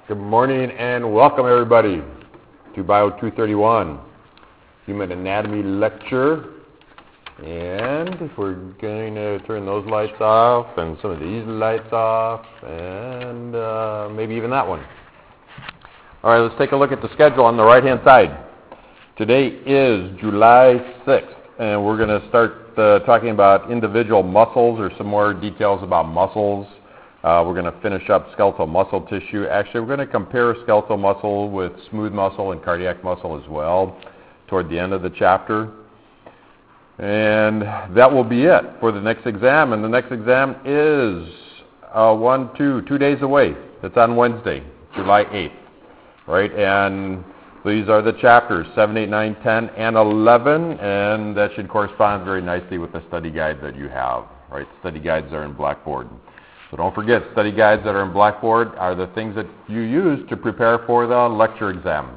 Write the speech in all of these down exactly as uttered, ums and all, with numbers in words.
Good morning and welcome everybody to Bio two thirty-one, Human Anatomy Lecture. And we're going to turn those lights off and some of these lights off and uh, maybe even that one. All right, let's take a look at the schedule on the right-hand side. Today is July sixth, and we're going to start uh, talking about individual muscles or some more details about muscles. Uh, we're going to finish up skeletal muscle tissue. Actually, we're going to compare skeletal muscle with smooth muscle and cardiac muscle as well toward the end of the chapter. And that will be it for the next exam. And the next exam is uh, one, two, two days away. It's on Wednesday, July eighth, right? And these are the chapters, seven, eight, nine, ten, and eleven, and that should correspond very nicely with the study guide that you have, right? Study guides are in Blackboard. So don't forget, study guides that are in Blackboard are the things that you use to prepare for the lecture exam.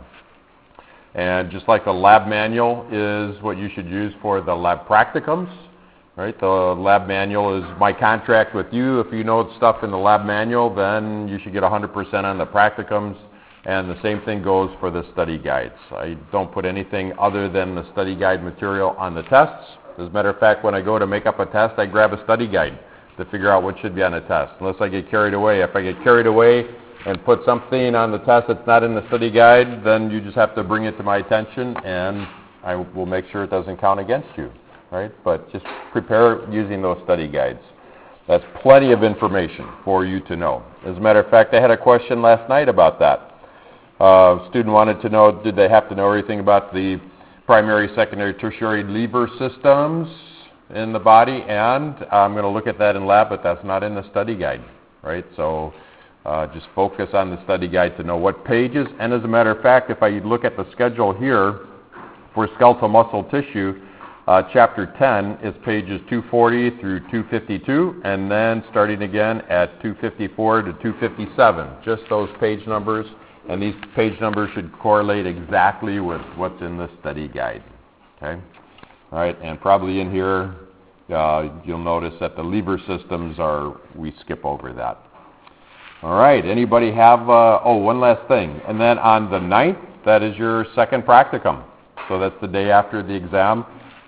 And just like the lab manual is what you should use for the lab practicums, right? The lab manual is my contract with you. If you know stuff in the lab manual, then you should get one hundred percent on the practicums. And the same thing goes for the study guides. I don't put anything other than the study guide material on the tests. As a matter of fact, when I go to make up a test, I grab a study guide to figure out what should be on the test, unless I get carried away. If I get carried away and put something on the test that's not in the study guide, then you just have to bring it to my attention, and I will make sure it doesn't count against you, right? But just prepare using those study guides. That's plenty of information for you to know. As a matter of fact, I had a question last night about that. Uh, a student wanted to know, did they have to know everything about the primary, secondary, tertiary lever systems in the body? And I'm going to look at that in lab, but that's not in the study guide, right? So uh, just focus on the study guide to know what pages. And as a matter of fact, if I look at the schedule here for skeletal muscle tissue, uh, chapter ten is pages two forty through two fifty-two, and then starting again at two fifty-four to two fifty-seven, just those page numbers. And these page numbers should correlate exactly with what's in the study guide, okay? All right, and probably in here, uh, you'll notice that the lever systems are, we skip over that. All right, anybody have, uh, oh, one last thing. And then on the ninth, that is your second practicum. So that's the day after the exam.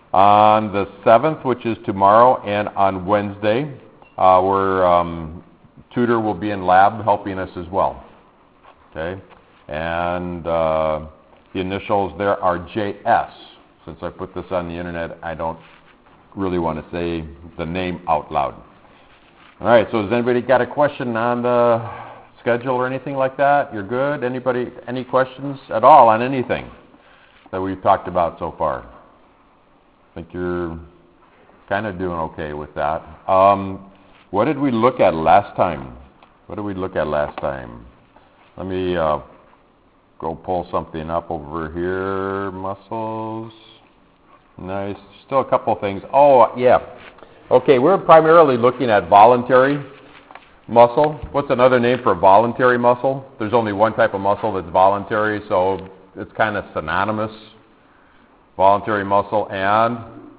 On the seventh, which is tomorrow, and on Wednesday, uh, our um, tutor will be in lab helping us as well. Okay, and uh, the initials there are J S. Since I put this on the internet, I don't really want to say the name out loud. All right, so has anybody got a question on the schedule or anything like that? You're good? Anybody, any questions at all on anything that we've talked about so far? I think you're kind of doing okay with that. Um, what did we look at last time? What did we look at last time? Let me uh, go pull something up over here. Muscles. Nice. Still a couple things. Oh, yeah. Okay, we're primarily looking at voluntary muscle. What's another name for voluntary muscle? There's only one type of muscle that's voluntary, so it's kind of synonymous. Voluntary muscle and,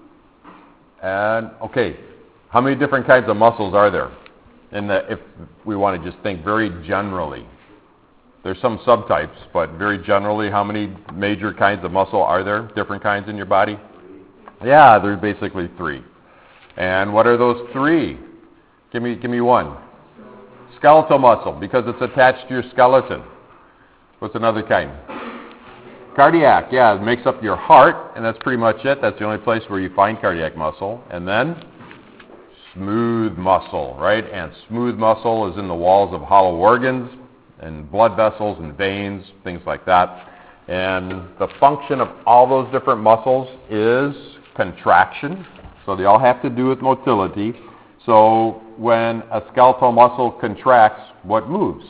and, okay, how many different kinds of muscles are there? In the, if we want to just think very generally. There's some subtypes, but very generally, how many major kinds of muscle are there? Different kinds in your body? Yeah, there's basically three. And what are those three? Give me, give me one. Skeletal muscle, because it's attached to your skeleton. What's another kind? Cardiac, yeah, it makes up your heart, and that's pretty much it. That's the only place where you find cardiac muscle. And then smooth muscle, right? And smooth muscle is in the walls of hollow organs, and blood vessels and veins, things like that. And the function of all those different muscles is contraction. So they all have to do with motility. So when a skeletal muscle contracts, what moves?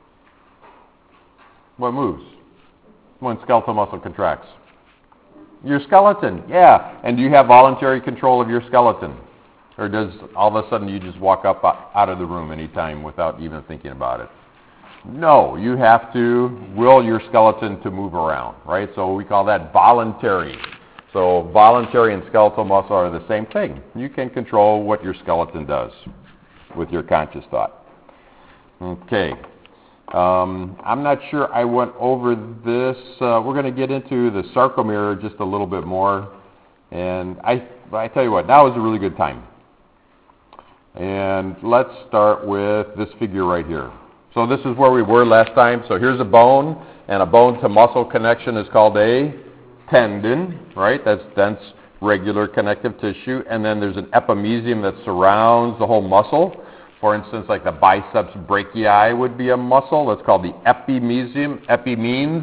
What moves when skeletal muscle contracts? Your skeleton, yeah. And do you have voluntary control of your skeleton? Or does all of a sudden you just walk up out of the room anytime without even thinking about it? No, you have to will your skeleton to move around, right? So we call that voluntary. So voluntary and skeletal muscle are the same thing. You can control what your skeleton does with your conscious thought. Okay. Um, I'm not sure I went over this. Uh, we're going to get into the sarcomere just a little bit more. And I, I tell you what, now is a really good time. And let's start with this figure right here. So this is where we were last time. So here's a bone, and a bone to muscle connection is called a tendon, right? That's dense, regular connective tissue. And then there's an epimysium that surrounds the whole muscle. For instance, like the biceps brachii would be a muscle. That's called the epimysium. Epi means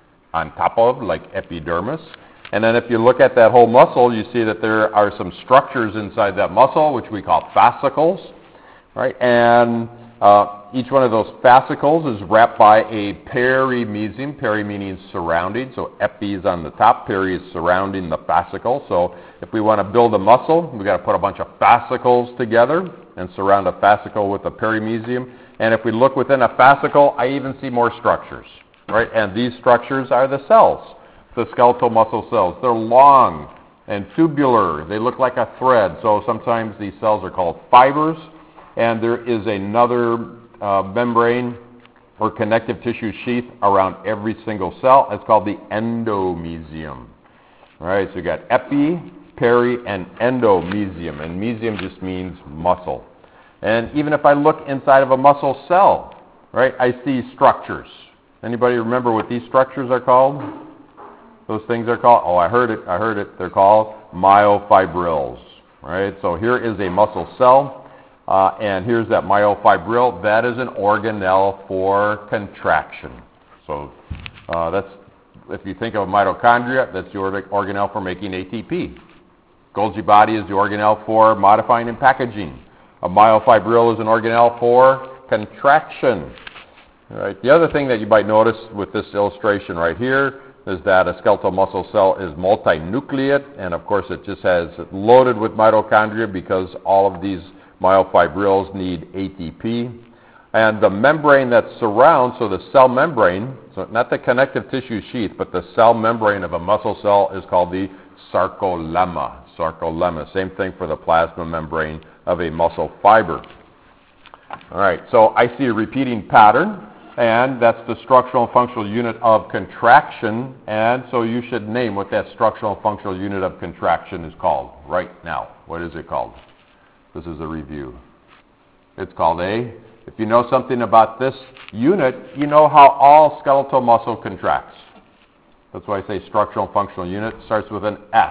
on top of, like epidermis. And then if you look at that whole muscle, you see that there are some structures inside that muscle, which we call fascicles, right? And uh, each one of those fascicles is wrapped by a perimysium. Peri meaning surrounding. So epi is on the top, peri is surrounding the fascicle. So if we want to build a muscle, we've got to put a bunch of fascicles together and surround a fascicle with a perimysium. And if we look within a fascicle, I even see more structures, right? And these structures are the cells, the skeletal muscle cells. They're long and tubular. They look like a thread. So sometimes these cells are called fibers. And there is another uh, membrane or connective tissue sheath around every single cell. It's called the endomysium. All right, so you got epi, peri, and endomysium. And mysium just means muscle. And even if I look inside of a muscle cell, right, I see structures. Anybody remember what these structures are called? Those things are called, oh, I heard it, I heard it. They're called myofibrils, right? So here is a muscle cell. Uh, and here's that myofibril. That is an organelle for contraction. So uh, that's, if you think of mitochondria, that's the organelle for making A T P. Golgi body is the organelle for modifying and packaging. A myofibril is an organelle for contraction. All right. The other thing that you might notice with this illustration right here is that a skeletal muscle cell is multinucleate, and of course it just has it loaded with mitochondria because all of these myofibrils need A T P. And the membrane that surrounds, so the cell membrane, so not the connective tissue sheath, but the cell membrane of a muscle cell is called the sarcolemma. Sarcolemma, same thing for the plasma membrane of a muscle fiber. All right, so I see a repeating pattern, and that's the structural and functional unit of contraction, and so you should name what that structural and functional unit of contraction is called right now. What is it called? This is a review. It's called a, if you know something about this unit, you know how all skeletal muscle contracts. That's why I say structural and functional unit. It starts with an S.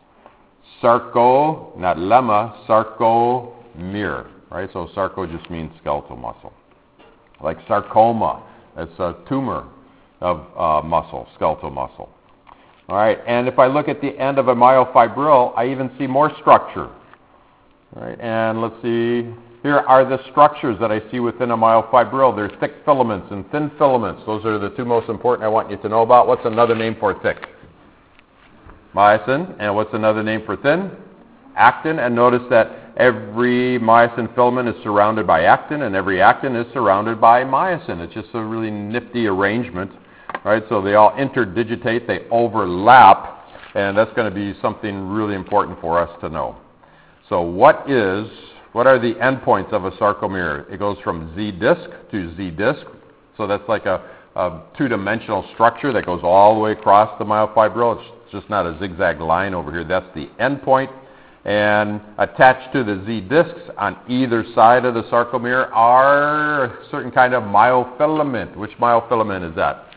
Sarco, not lemma, sarcomere, right? So sarco just means skeletal muscle. Like sarcoma, it's a tumor of uh, muscle, skeletal muscle. All right, and if I look at the end of a myofibril, I even see more structure. All right, and let's see, here are the structures that I see within a myofibril. There's thick filaments and thin filaments. Those are the two most important I want you to know about. What's another name for thick? Myosin. And what's another name for thin? Actin. And notice that every myosin filament is surrounded by actin, and every actin is surrounded by myosin. It's just a really nifty arrangement, right? So they all interdigitate, they overlap, and that's going to be something really important for us to know. So what is, what are the endpoints of a sarcomere? It goes from Z-disc to Z-disc. So that's like a, a two-dimensional structure that goes all the way across the myofibril. It's just not a zigzag line over here. That's the endpoint. And attached to the Z-discs on either side of the sarcomere are a certain kind of myofilament. Which myofilament is that?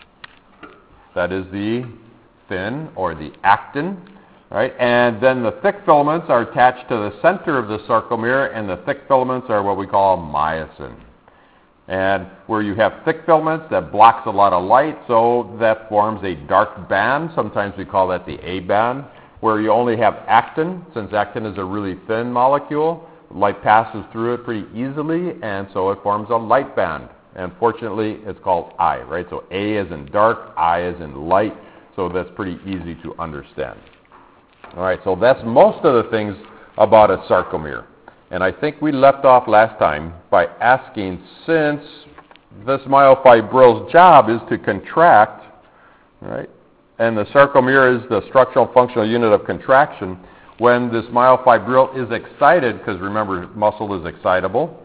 That is the thin or the actin. Right? And then the thick filaments are attached to the center of the sarcomere, and the thick filaments are what we call myosin. And where you have thick filaments, that blocks a lot of light, so that forms a dark band. Sometimes we call that the A band. Where you only have actin, since actin is a really thin molecule, light passes through it pretty easily, and so it forms a light band. And fortunately, it's called I, right? So A is in dark, I is in light, so that's pretty easy to understand. All right, so that's most of the things about a sarcomere. And I think we left off last time by asking, since this myofibril's job is to contract, right, and the sarcomere is the structural and functional unit of contraction, when this myofibril is excited, because remember, muscle is excitable,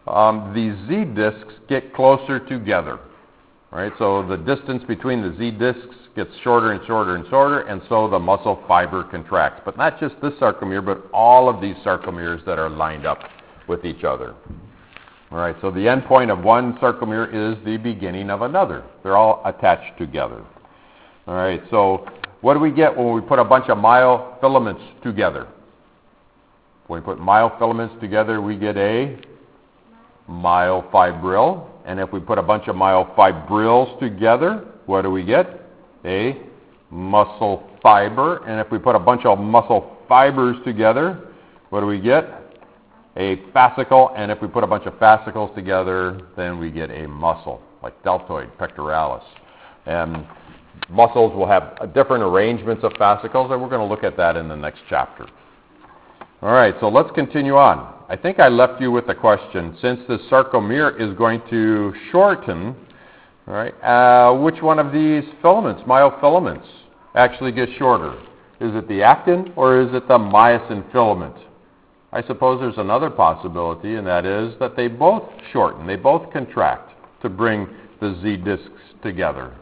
um, the Z discs get closer together. Right? So the distance between the Z discs gets shorter and shorter and shorter, and so the muscle fiber contracts. But not just this sarcomere, but all of these sarcomeres that are lined up with each other. All right, so the end point of one sarcomere is the beginning of another. They're all attached together. All right, so what do we get when we put a bunch of myofilaments together? When we put myofilaments together, we get a myofibril. And if we put a bunch of myofibrils together, what do we get? A muscle fiber. And if we put a bunch of muscle fibers together, what do we get? A fascicle. And if we put a bunch of fascicles together, then we get a muscle, like deltoid, pectoralis. And muscles will have different arrangements of fascicles, and we're going to look at that in the next chapter. All right, so let's continue on. I think I left you with a question. Since the sarcomere is going to shorten, all right, uh, which one of these filaments, myofilaments, actually gets shorter? Is it the actin or is it the myosin filament? I suppose there's another possibility, and that is that they both shorten, they both contract to bring the Z discs together.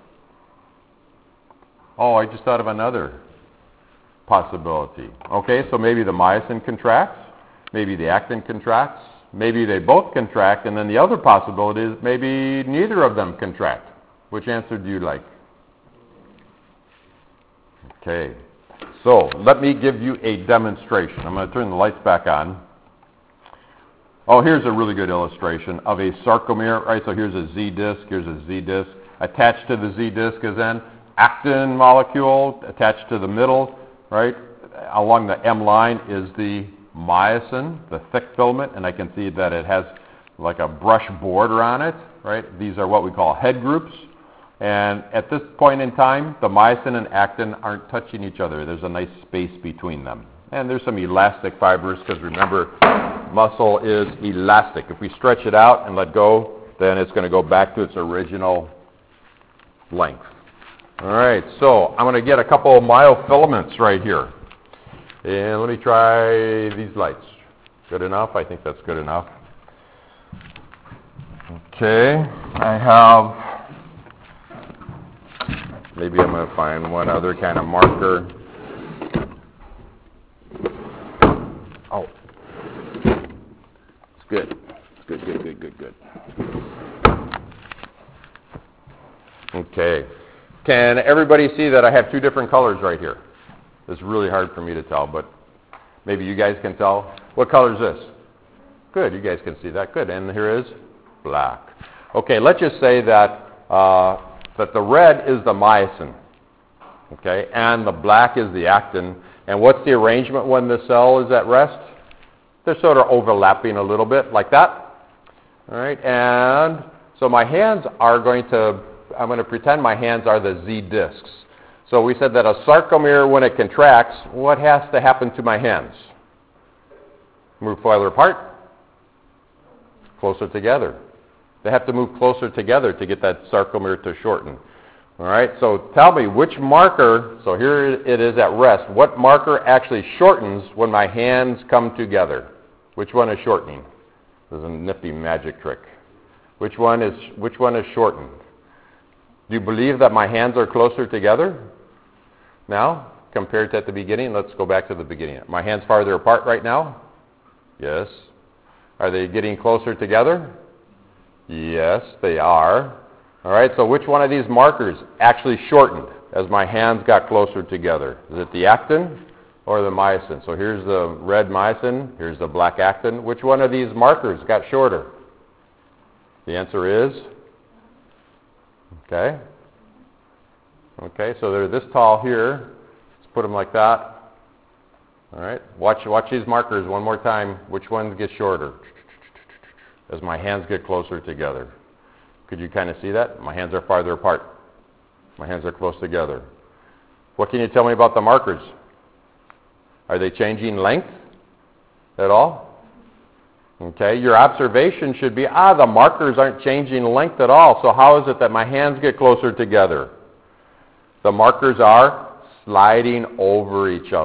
Oh, I just thought of another possibility. Okay, so maybe the myosin contracts, maybe the actin contracts, maybe they both contract, and then the other possibility is maybe neither of them contract. Which answer do you like? Okay, so let me give you a demonstration. I'm going to turn the lights back on. Oh, here's a really good illustration of a sarcomere, right? So here's a Z disc, here's a Z disc. Attached to the Z disc is an actin molecule. Attached to the middle, right, along the M line is the myosin, the thick filament, and I can see that it has like a brush border on it, right? These are what we call head groups. And at this point in time, the myosin and actin aren't touching each other. There's a nice space between them. And there's some elastic fibers, because remember, muscle is elastic. If we stretch it out and let go, then it's going to go back to its original length. All right, so I'm going to get a couple of myofilaments right here. And let me try these lights. Good enough? I think that's good enough. Okay, I have, maybe I'm going to find one other kind of marker. Oh, it's good. It's good, good, good, good, good. Okay. Can everybody see that I have two different colors right here? It's really hard for me to tell, but maybe you guys can tell. What color is this? Good, you guys can see that. Good, and here is black. Okay, let's just say that uh, that the red is the myosin, okay, and the black is the actin. And what's the arrangement when the cell is at rest? They're sort of overlapping a little bit, like that. All right, and so my hands are going to, I'm going to pretend my hands are the Z discs. So we said that a sarcomere, when it contracts, what has to happen to my hands? Move farther apart, closer together. They have to move closer together to get that sarcomere to shorten. All right, so tell me which marker, so here it is at rest, what marker actually shortens when my hands come together? Which one is shortening? This is a nifty magic trick. Which one is, which one is shortened? Do you believe that my hands are closer together now compared to at the beginning? Let's go back to the beginning. My hands farther apart right now? Yes. Are they getting closer together? Yes, they are. All right, so which one of these markers actually shortened as my hands got closer together? Is it the actin or the myosin? So here's the red myosin, here's the black actin. Which one of these markers got shorter? The answer is, okay. Okay, so they're this tall here. Let's put them like that. All right, watch, watch these markers one more time. Which ones get shorter as my hands get closer together? Could you kind of see that? My hands are farther apart. My hands are close together. What can you tell me about the markers? Are they changing length at all? Okay, your observation should be, ah, the markers aren't changing length at all. So how is it that my hands get closer together? The markers are sliding over each other.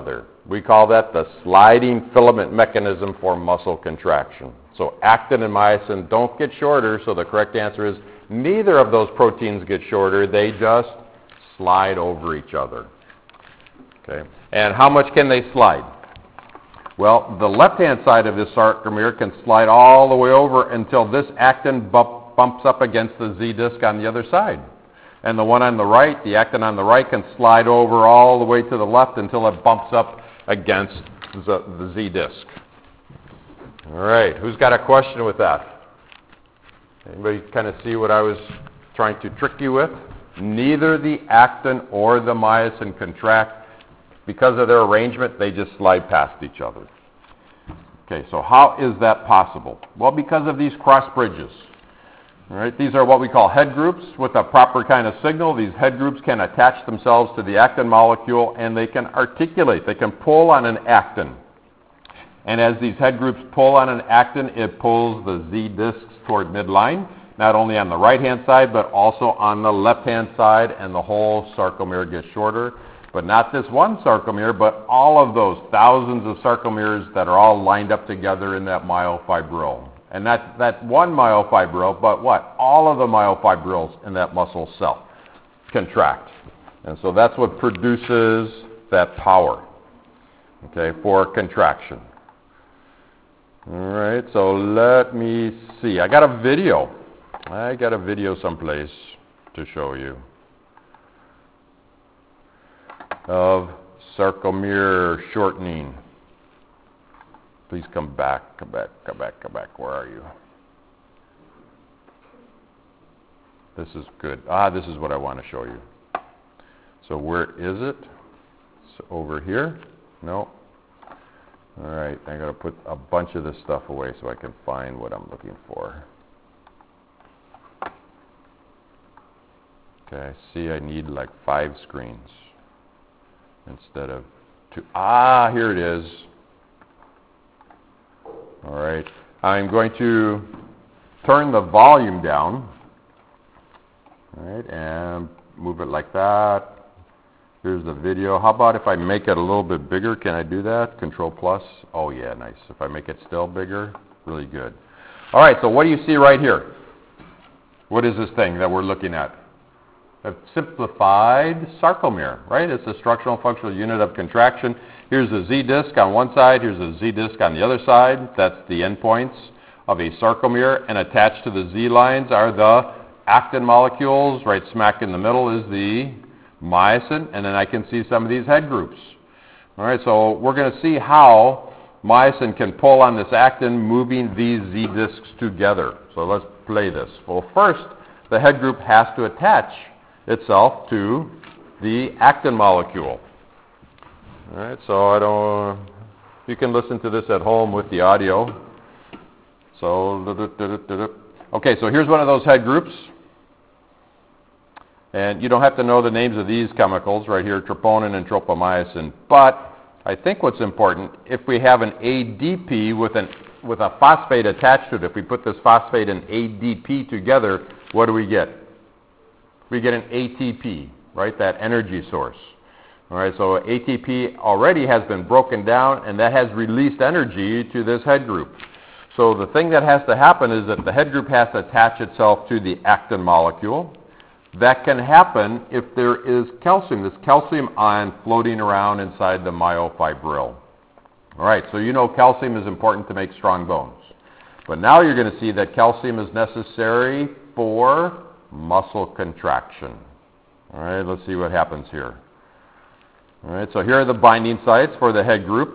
We call that the sliding filament mechanism for muscle contraction. So actin and myosin don't get shorter, so the correct answer is neither of those proteins get shorter. They just slide over each other. Okay. And how much can they slide? Well, the left-hand side of this sarcomere can slide all the way over until this actin bump, bumps up against the Z disc on the other side. And the one on the right, the actin on the right, can slide over all the way to the left until it bumps up against the, the Z disc. All right, who's got a question with that? Anybody kind of see what I was trying to trick you with? Neither the actin or the myosin contract. Because of their arrangement, they just slide past each other. Okay, so how is that possible? Well, because of these cross bridges. All right, these are what we call head groups with a proper kind of signal. These head groups can attach themselves to the actin molecule, and they can articulate. They can pull on an actin. And as these head groups pull on an actin, it pulls the Z discs toward midline, not only on the right-hand side, but also on the left-hand side, and the whole sarcomere gets shorter. But not this one sarcomere, but all of those thousands of sarcomeres that are all lined up together in that myofibril. And that, that one myofibril, but what? All of the myofibrils in that muscle cell contract. And so that's what produces that power, okay, for contraction. All right, so let me see. I got a video. I got a video someplace to show you of sarcomere shortening. Please come back, come back, come back, come back. Where are you? This is good. Ah, this is what I want to show you. So where is it? It's over here? No. All right, I got to put a bunch of this stuff away so I can find what I'm looking for. Okay, I see I need like five screens instead of two. Ah, here it is. All right, I'm going to turn the volume down, all right, and move it like that. Here's the video. How about if I make it a little bit bigger? Can I do that? Control plus. Oh yeah, nice. If I make it still bigger, really good. All right, so what do you see right here? What is this thing that we're looking at? A simplified sarcomere, right? It's a structural and functional unit of contraction. Here's a Z disc on one side. Here's a Z disc on the other side. That's the endpoints of a sarcomere. And attached to the Z lines are the actin molecules. Right smack in the middle is the myosin. And then I can see some of these head groups. All right, so we're going to see how myosin can pull on this actin, moving these Z discs together. So let's play this. Well, first, the head group has to attach itself to the actin molecule. All right, so I don't, you can listen to this at home with the audio. So, okay, so here's one of those head groups. And you don't have to know the names of these chemicals right here, troponin and tropomyosin. But I think what's important, if we have an A D P with, an, with a phosphate attached to it, if we put this phosphate and A D P together, what do we get? We get an A T P, right, that energy source. All right, so A T P already has been broken down, and that has released energy to this head group. So the thing that has to happen is that the head group has to attach itself to the actin molecule. That can happen if there is calcium, this calcium ion floating around inside the myofibril. All right, so you know calcium is important to make strong bones. But now you're going to see that calcium is necessary for muscle contraction. All right, let's see what happens here. All right, so here are the binding sites for the head group.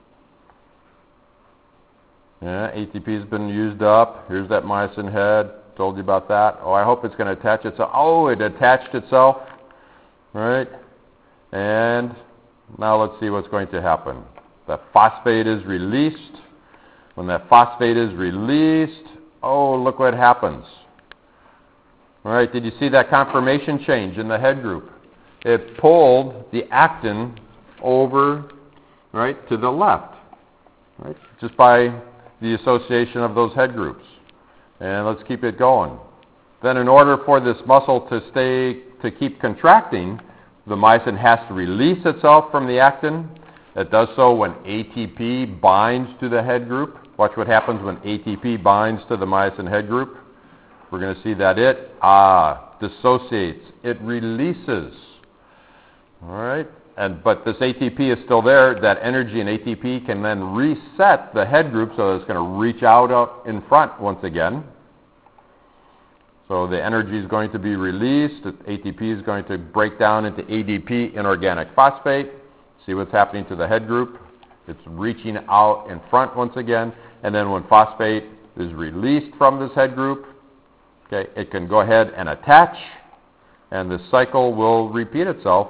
Yeah, A T P has been used up. Here's that myosin head. Told you about that. Oh, I hope it's going to attach itself. Oh, it attached itself. All right, and now let's see what's going to happen. The phosphate is released. When that phosphate is released, oh, look what happens. All right, did you see that conformation change in the head group? It pulled the actin over, right, to the left, right, just by the association of those head groups. And let's keep it going. Then in order for this muscle to stay, to keep contracting, the myosin has to release itself from the actin. It does so when A T P binds to the head group. Watch what happens when A T P binds to the myosin head group. We're going to see that it ah, dissociates. It releases. All right? And, but this A T P is still there. That energy in A T P can then reset the head group so it's going to reach out up in front once again. So the energy is going to be released. A T P is going to break down into A D P, inorganic phosphate. See what's happening to the head group. It's reaching out in front once again. And then when phosphate is released from this head group, okay, it can go ahead and attach, and the cycle will repeat itself.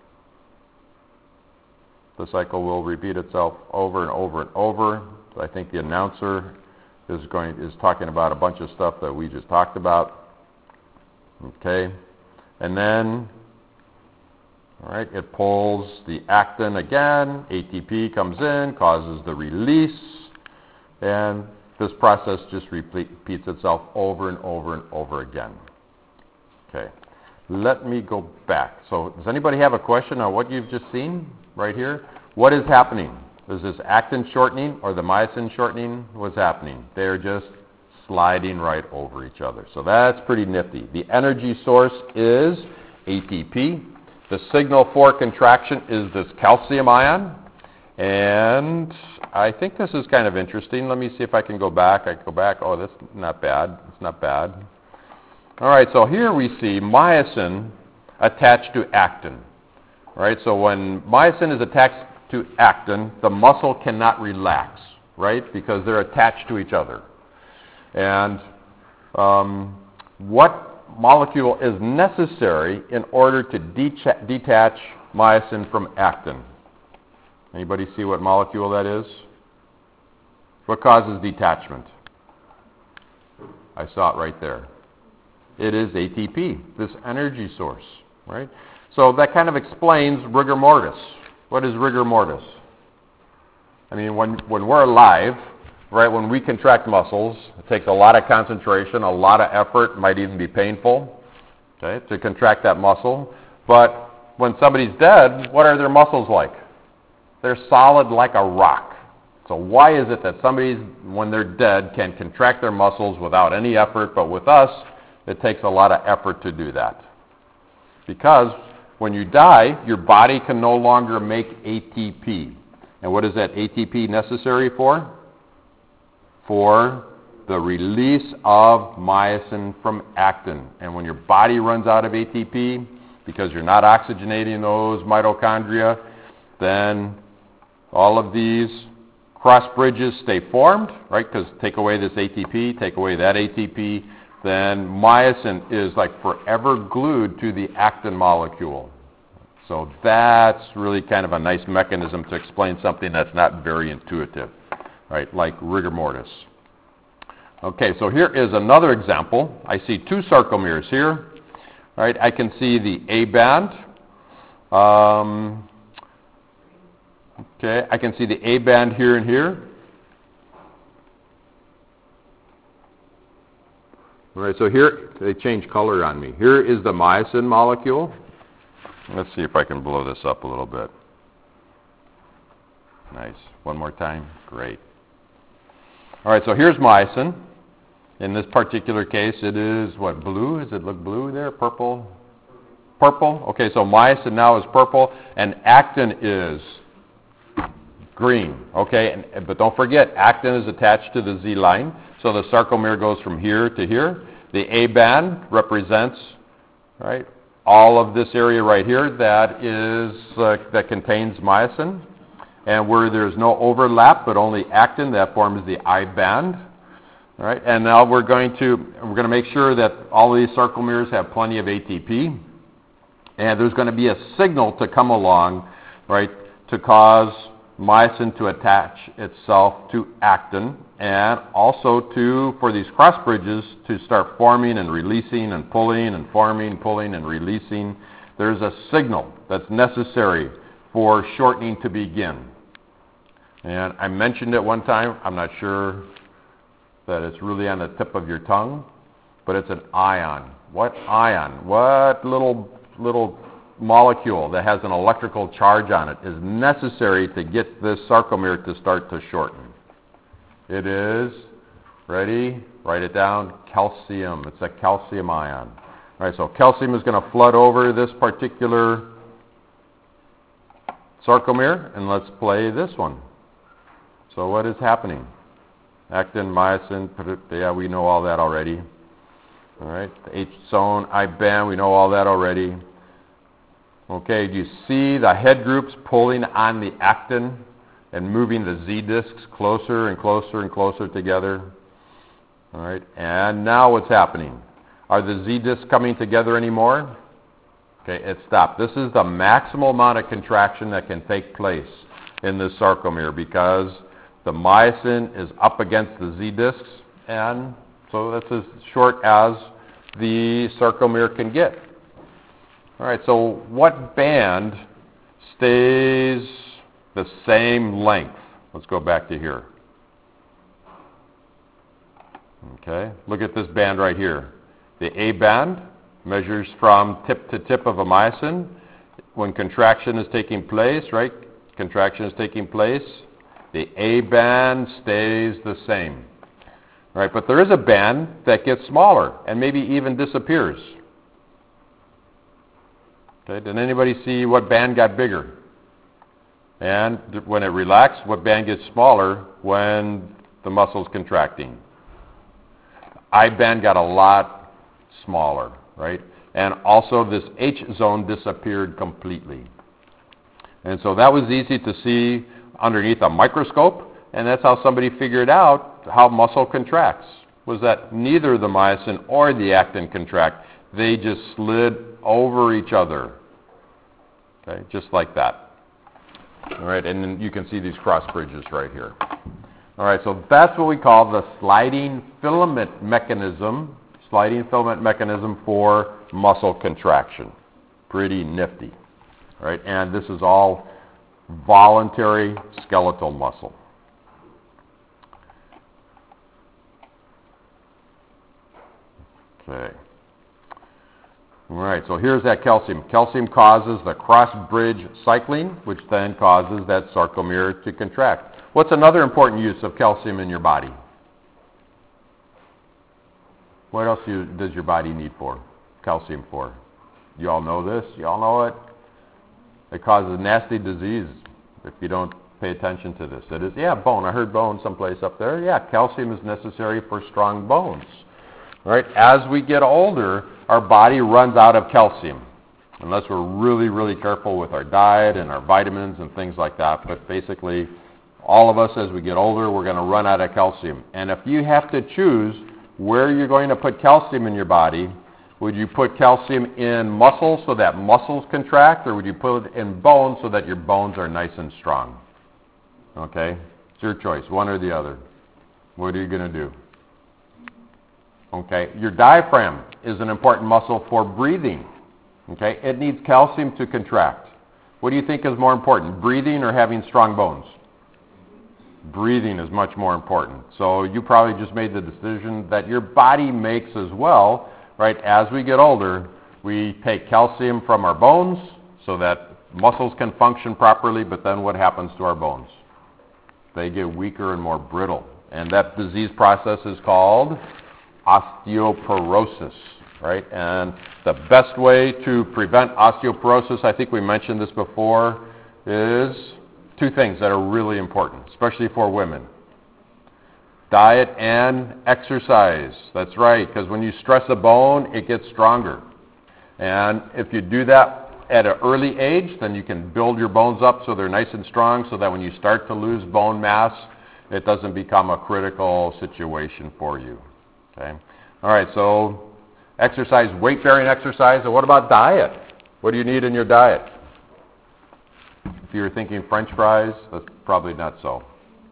The cycle will repeat itself over and over and over. So I think the announcer is going is talking about a bunch of stuff that we just talked about. Okay, and then, all right, it pulls the actin again. A T P comes in, causes the release, and this process just repeats itself over and over and over again. Okay, let me go back. So does anybody have a question on what you've just seen right here? What is happening? Is this actin shortening or the myosin shortening? What's happening? They're just sliding right over each other. So that's pretty nifty. The energy source is A T P. The signal for contraction is this calcium ion. And I think this is kind of interesting. Let me see if I can go back. I can go back. Oh, that's not bad. It's not bad. All right, so here we see myosin attached to actin. All right, so when myosin is attached to actin, the muscle cannot relax, right, because they're attached to each other. And um, what molecule is necessary in order to de- detach myosin from actin? Anybody see what molecule that is? What causes detachment? I saw it right there. It is A T P, this energy source, right? So that kind of explains rigor mortis. What is rigor mortis? I mean, when, when we're alive, right, when we contract muscles, it takes a lot of concentration, a lot of effort, might even be painful, okay, to contract that muscle. But when somebody's dead, what are their muscles like? They're solid like a rock. So why is it that somebody, when they're dead, can contract their muscles without any effort, but with us, it takes a lot of effort to do that? Because when you die, your body can no longer make A T P. And what is that A T P necessary for? For the release of myosin from actin. And when your body runs out of A T P, because you're not oxygenating those mitochondria, then all of these cross bridges stay formed, right? Because take away this A T P, take away that A T P, then myosin is like forever glued to the actin molecule. So that's really kind of a nice mechanism to explain something that's not very intuitive, right? Like rigor mortis. Okay, so here is another example. I see two sarcomeres here, right? I can see the A band. Um, okay, I can see the A band here and here. All right, so here, they change color on me. Here is the myosin molecule. Let's see if I can blow this up a little bit. Nice. One more time. Great. All right, so here's myosin. In this particular case, it is, what, blue? Does it look blue there? Purple? Purple? Okay, so myosin now is purple, and actin is green. Okay, and, but don't forget, actin is attached to the Z line, so the sarcomere goes from here to here. The A band represents, right, all of this area right here that is uh, that contains myosin, and where there's no overlap but only actin, that forms the I band. All right, and now we're going to we're going to make sure that all of these sarcomeres have plenty of A T P, and there's going to be a signal to come along, right, to cause myosin to attach itself to actin, and also to, for these cross bridges to start forming and releasing and pulling and forming, pulling and releasing. There's a signal that's necessary for shortening to begin. And I mentioned it one time. I'm not sure that it's really on the tip of your tongue, but it's an ion. What ion? What little little molecule that has an electrical charge on it is necessary to get this sarcomere to start to shorten? It is, ready, write it down, calcium. It's a calcium ion. All right, so calcium is going to flood over this particular sarcomere, and let's play this one. So what is happening? Actin, myosin, yeah, we know all that already. All right, the H zone, I band, we know all that already. Okay, do you see the head groups pulling on the actin and moving the Z discs closer and closer and closer together? All right, and now what's happening? Are the Z discs coming together anymore? Okay, it stopped. This is the maximal amount of contraction that can take place in this sarcomere because the myosin is up against the Z discs, and so that's as short as the sarcomere can get. All right, so what band stays the same length? Let's go back to here. Okay, look at this band right here. The A band measures from tip to tip of a myosin. When contraction is taking place, right? Contraction is taking place. The A band stays the same. Right, but there is a band that gets smaller and maybe even disappears. Okay, did anybody see what band got bigger? And when it relaxed, what band gets smaller when the muscle's contracting? I band got a lot smaller, right? And also this H zone disappeared completely. And so that was easy to see underneath a microscope, and that's how somebody figured out how muscle contracts, was that neither the myosin or the actin contract. They just slid over each other, okay, just like that. All right, and then you can see these cross bridges right here. All right, so that's what we call the sliding filament mechanism, sliding filament mechanism for muscle contraction. Pretty nifty, all right? And this is all voluntary skeletal muscle. Okay. All right, so here's that calcium. Calcium causes the cross-bridge cycling, which then causes that sarcomere to contract. What's another important use of calcium in your body? What else you, does your body need for calcium for? You all know this? You all know it? It causes nasty disease if you don't pay attention to this. It is, yeah, bone. I heard bone someplace up there. Yeah, calcium is necessary for strong bones. All right, as we get older, our body runs out of calcium, unless we're really, really careful with our diet and our vitamins and things like that. But basically, all of us, as we get older, we're going to run out of calcium. And if you have to choose where you're going to put calcium in your body, would you put calcium in muscles so that muscles contract, or would you put it in bones so that your bones are nice and strong? Okay? It's your choice, one or the other. What are you going to do? Okay? Your diaphragm is an important muscle for breathing. Okay? It needs calcium to contract. What do you think is more important, breathing or having strong bones? Breathing is much more important. So you probably just made the decision that your body makes as well, right? As we get older, we take calcium from our bones so that muscles can function properly, but then what happens to our bones? They get weaker and more brittle. And that disease process is called osteoporosis, right? And the best way to prevent osteoporosis, I think we mentioned this before, is two things that are really important, especially for women. Diet and exercise. That's right, because when you stress a bone, it gets stronger. And if you do that at an early age, then you can build your bones up so they're nice and strong so that when you start to lose bone mass, it doesn't become a critical situation for you. Okay? All right, so exercise, weight-bearing exercise. And what about diet? What do you need in your diet? If you're thinking French fries, that's probably not so.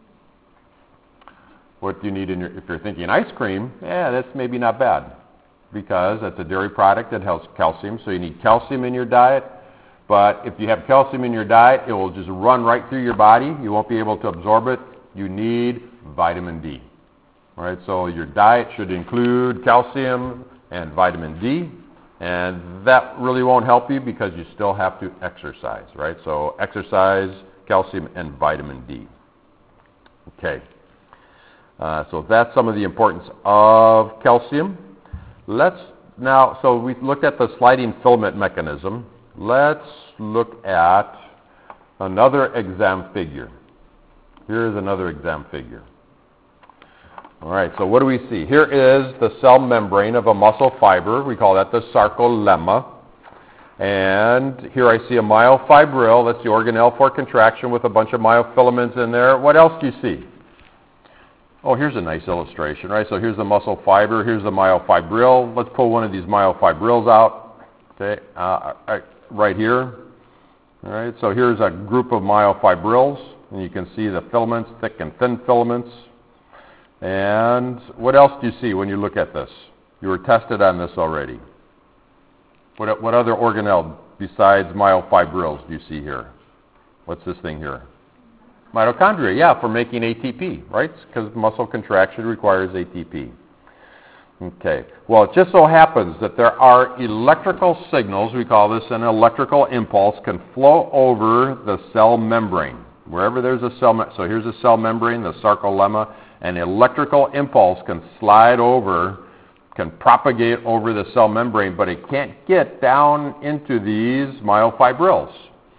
What do you need in your, if you're thinking ice cream, yeah, that's maybe not bad because that's a dairy product that has calcium, so you need calcium in your diet. But if you have calcium in your diet, it will just run right through your body. You won't be able to absorb it. You need vitamin D. All right, so your diet should include calcium and vitamin D. And that really won't help you because you still have to exercise, right? So exercise, calcium, and vitamin D. Okay. Uh, so that's some of the importance of calcium. Let's now, so we looked at the sliding filament mechanism. Let's look at another exam figure. Here's another exam figure. All right, so what do we see? Here is the cell membrane of a muscle fiber. We call that the sarcolemma. And here I see a myofibril. That's the organelle for contraction with a bunch of myofilaments in there. What else do you see? Oh, here's a nice illustration, right? So here's the muscle fiber. Here's the myofibril. Let's pull one of these myofibrils out, okay, uh, right here. All right, so here's a group of myofibrils, and you can see the filaments, thick and thin filaments. And what else do you see when you look at this? You were tested on this already. What, what other organelle besides myofibrils do you see here? What's this thing here? Mitochondria, yeah, for making A T P, right? Because muscle contraction requires A T P. Okay. Well, it just so happens that there are electrical signals, we call this an electrical impulse, can flow over the cell membrane. Wherever there's a cell, me- so here's a cell membrane, the sarcolemma, an electrical impulse can slide over, can propagate over the cell membrane, but it can't get down into these myofibrils.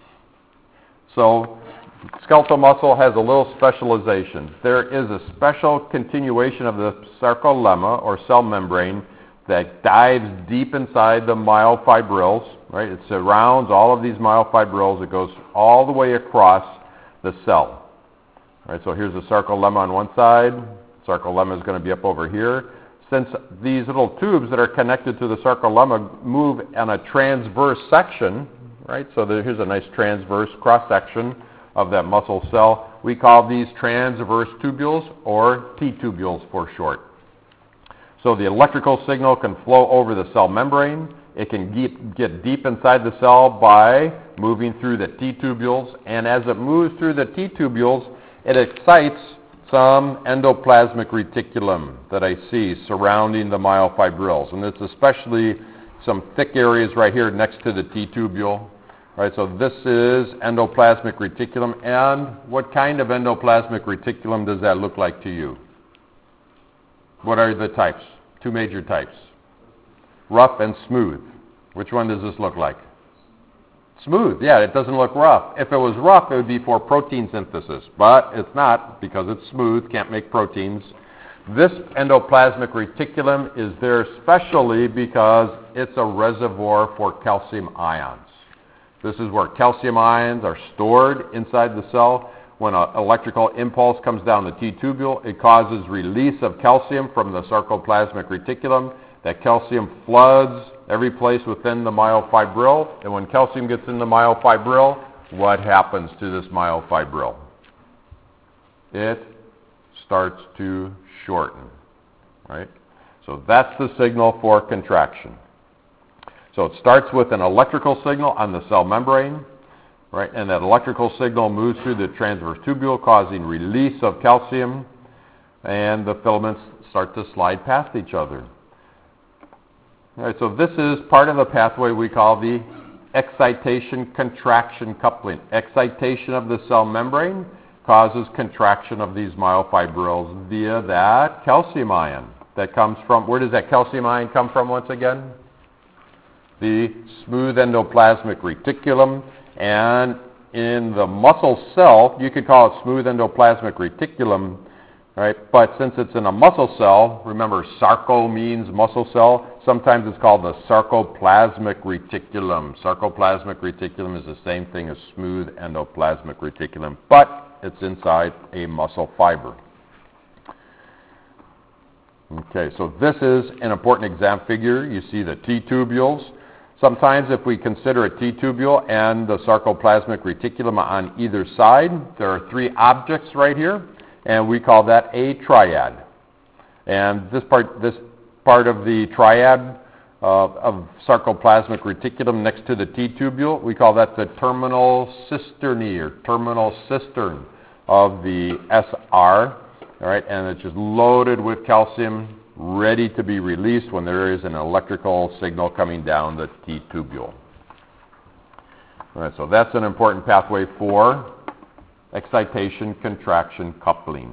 So skeletal muscle has a little specialization. There is a special continuation of the sarcolemma or cell membrane that dives deep inside the myofibrils, right? It surrounds all of these myofibrils. It goes all the way across the cell. All right, so here's the sarcolemma on one side. Sarcolemma is going to be up over here. Since these little tubes that are connected to the sarcolemma move on a transverse section, right? So there, here's a nice transverse cross-section of that muscle cell. We call these transverse tubules, or T-tubules for short. So the electrical signal can flow over the cell membrane. It can get, get deep inside the cell by moving through the T-tubules, and as it moves through the T-tubules, it excites some endoplasmic reticulum that I see surrounding the myofibrils, and it's especially some thick areas right here next to the T-tubule. Right, so this is endoplasmic reticulum, and what kind of endoplasmic reticulum does that look like to you? What are the types? Two major types. Rough and smooth. Which one does this look like? Smooth, yeah, it doesn't look rough. If it was rough, it would be for protein synthesis, but it's not because it's smooth, can't make proteins. This endoplasmic reticulum is there especially because it's a reservoir for calcium ions. This is where calcium ions are stored inside the cell. When an electrical impulse comes down the T-tubule, it causes release of calcium from the sarcoplasmic reticulum. That calcium floods every place within the myofibril, and when calcium gets in the myofibril, what happens to this myofibril? It starts to shorten, right? So that's the signal for contraction. So it starts with an electrical signal on the cell membrane, right? And that electrical signal moves through the transverse tubule, causing release of calcium, and the filaments start to slide past each other. All right, so this is part of the pathway we call the excitation-contraction coupling. Excitation of the cell membrane causes contraction of these myofibrils via that calcium ion that comes from, where does that calcium ion come from once again? The smooth endoplasmic reticulum, and in the muscle cell, you could call it smooth endoplasmic reticulum, right? But since it's in a muscle cell, remember sarco means muscle cell, sometimes it's called the sarcoplasmic reticulum. Sarcoplasmic reticulum is the same thing as smooth endoplasmic reticulum, but it's inside a muscle fiber. Okay, so this is an important exam figure. You see the T-tubules. Sometimes if we consider a T-tubule and the sarcoplasmic reticulum on either side, there are three objects right here, and we call that a triad. And this part, this part of the triad uh, of sarcoplasmic reticulum next to the T-tubule, we call that the terminal cisternae, or terminal cistern of the S R. All right, and it's just loaded with calcium ready to be released when there is an electrical signal coming down the T-tubule. All right, so that's an important pathway for excitation, contraction, coupling.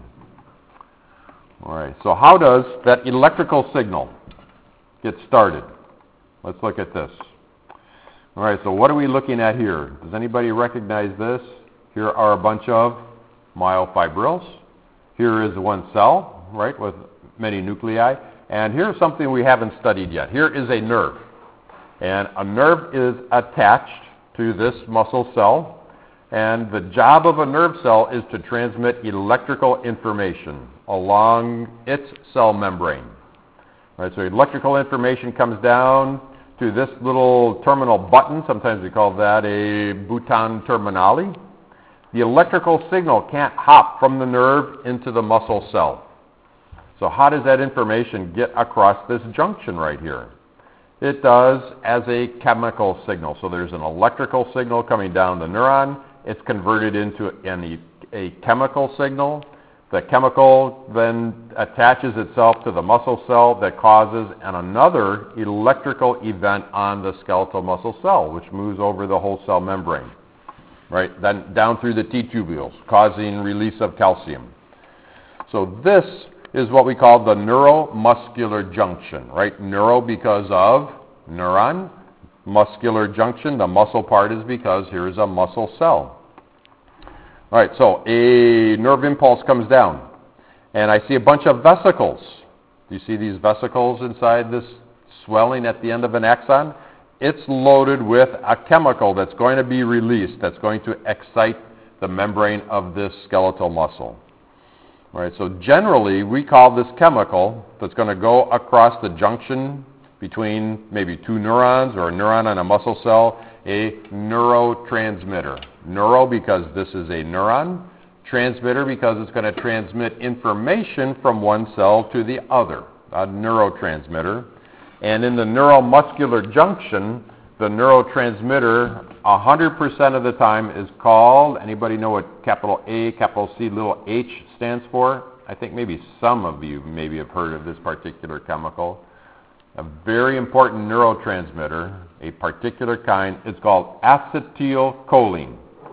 All right, so how does that electrical signal get started? Let's look at this. All right, so what are we looking at here? Does anybody recognize this? Here are a bunch of myofibrils. Here is one cell, right, with many nuclei. And here's something we haven't studied yet. Here is a nerve. And a nerve is attached to this muscle cell. And the job of a nerve cell is to transmit electrical information along its cell membrane. All right, so electrical information comes down to this little terminal button. Sometimes we call that a bouton terminale. The electrical signal can't hop from the nerve into the muscle cell. So how does that information get across this junction right here? It does as a chemical signal. So there's an electrical signal coming down the neuron. It's converted into an, a chemical signal. The chemical then attaches itself to the muscle cell that causes an another electrical event on the skeletal muscle cell, which moves over the whole cell membrane, right? Then down through the T-tubules, causing release of calcium. So this is what we call the neuromuscular junction, right? Neuro because of neuron. Muscular junction, the muscle part is because here is a muscle cell. All right, so a nerve impulse comes down, and I see a bunch of vesicles. Do you see these vesicles inside this swelling at the end of an axon? It's loaded with a chemical that's going to be released, that's going to excite the membrane of this skeletal muscle. All right, so generally, we call this chemical that's going to go across the junction between maybe two neurons or a neuron and a muscle cell a neurotransmitter. Neuro because this is a neuron. Transmitter because it's going to transmit information from one cell to the other, a neurotransmitter. And in the neuromuscular junction, the neurotransmitter one hundred percent of the time is called, anybody know what capital A, capital C, little h stands for? I think maybe some of you maybe have heard of this particular chemical. A very important neurotransmitter, a particular kind, it's called acetylcholine.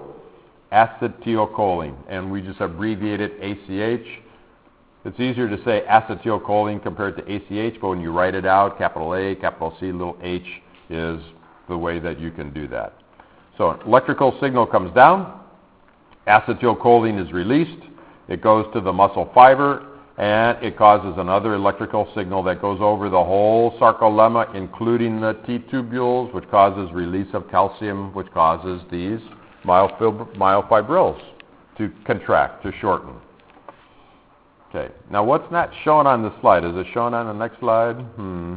Acetylcholine, and we just abbreviate it A C H. It's easier to say acetylcholine compared to A C H, but when you write it out, capital A, capital C, little h is the way that you can do that. So an electrical signal comes down, acetylcholine is released, it goes to the muscle fiber, and it causes another electrical signal that goes over the whole sarcolemma, including the T-tubules, which causes release of calcium, which causes these myofib- myofibrils to contract, to shorten. Okay, now what's not shown on the slide? Is it shown on the next slide? Hmm.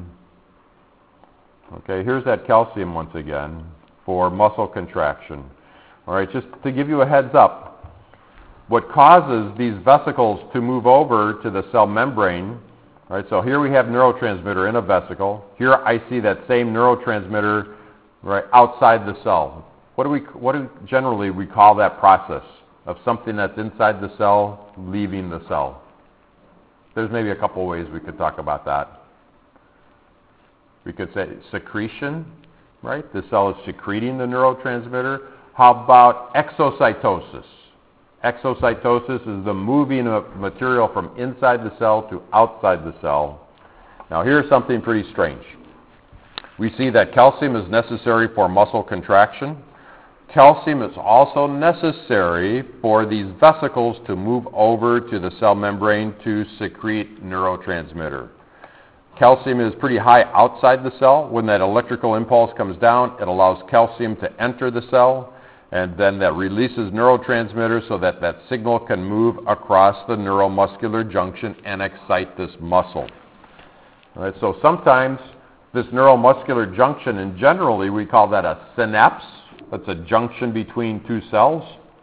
Okay, here's that calcium once again for muscle contraction. All right, just to give you a heads up, what causes these vesicles to move over to the cell membrane, right? So here we have neurotransmitter in a vesicle. Here I see that same neurotransmitter right outside the cell. What do we what do generally we call that process of something that's inside the cell leaving the cell? There's maybe a couple ways we could talk about that. We could say secretion, right? The cell is secreting the neurotransmitter. How about exocytosis? Exocytosis is the moving of material from inside the cell to outside the cell. Now here's something pretty strange. We see that calcium is necessary for muscle contraction. Calcium is also necessary for these vesicles to move over to the cell membrane to secrete neurotransmitter. Calcium is pretty high outside the cell. When that electrical impulse comes down, it allows calcium to enter the cell, and then that releases neurotransmitters so that that signal can move across the neuromuscular junction and excite this muscle. All right, so sometimes this neuromuscular junction, and generally we call that a synapse. That's a junction between two cells.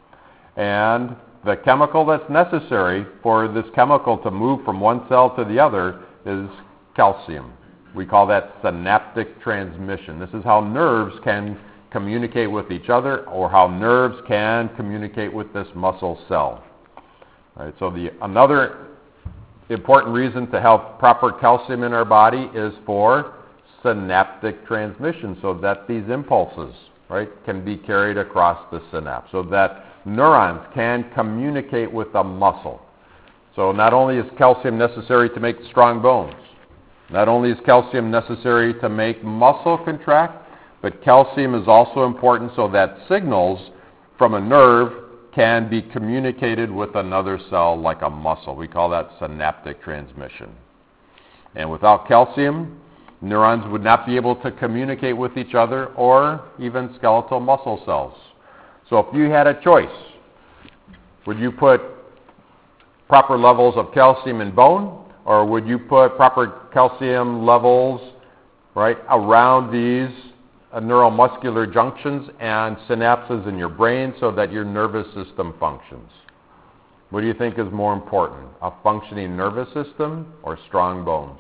And the chemical that's necessary for this chemical to move from one cell to the other is calcium. We call that synaptic transmission. This is how nerves can communicate with each other, or how nerves can communicate with this muscle cell. All right, so the another The important reason to have proper calcium in our body is for synaptic transmission, so that these impulses, right, can be carried across the synapse, so that neurons can communicate with the muscle. So not only is calcium necessary to make strong bones, not only is calcium necessary to make muscle contract, but calcium is also important so that signals from a nerve can be communicated with another cell like a muscle. We call that synaptic transmission. And without calcium, neurons would not be able to communicate with each other or even skeletal muscle cells. So if you had a choice, would you put proper levels of calcium in bone, or would you put proper calcium levels, right, around these uh, neuromuscular junctions and synapses in your brain so that your nervous system functions? What do you think is more important, a functioning nervous system or strong bones?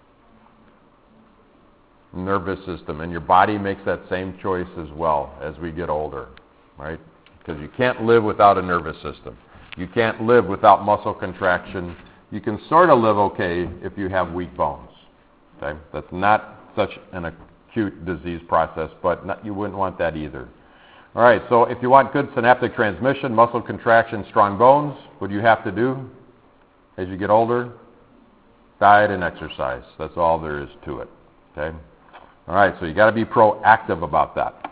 Nervous system, and your body makes that same choice as well as we get older, right? Because you can't live without a nervous system. You can't live without muscle contraction. You can sort of live okay if you have weak bones. Okay, that's not such an acute disease process, but not, you wouldn't want that either. All right, so if you want good synaptic transmission, muscle contraction, strong bones, what do you have to do as you get older? Diet and exercise. That's all there is to it. Okay. All right, so you got to be proactive about that.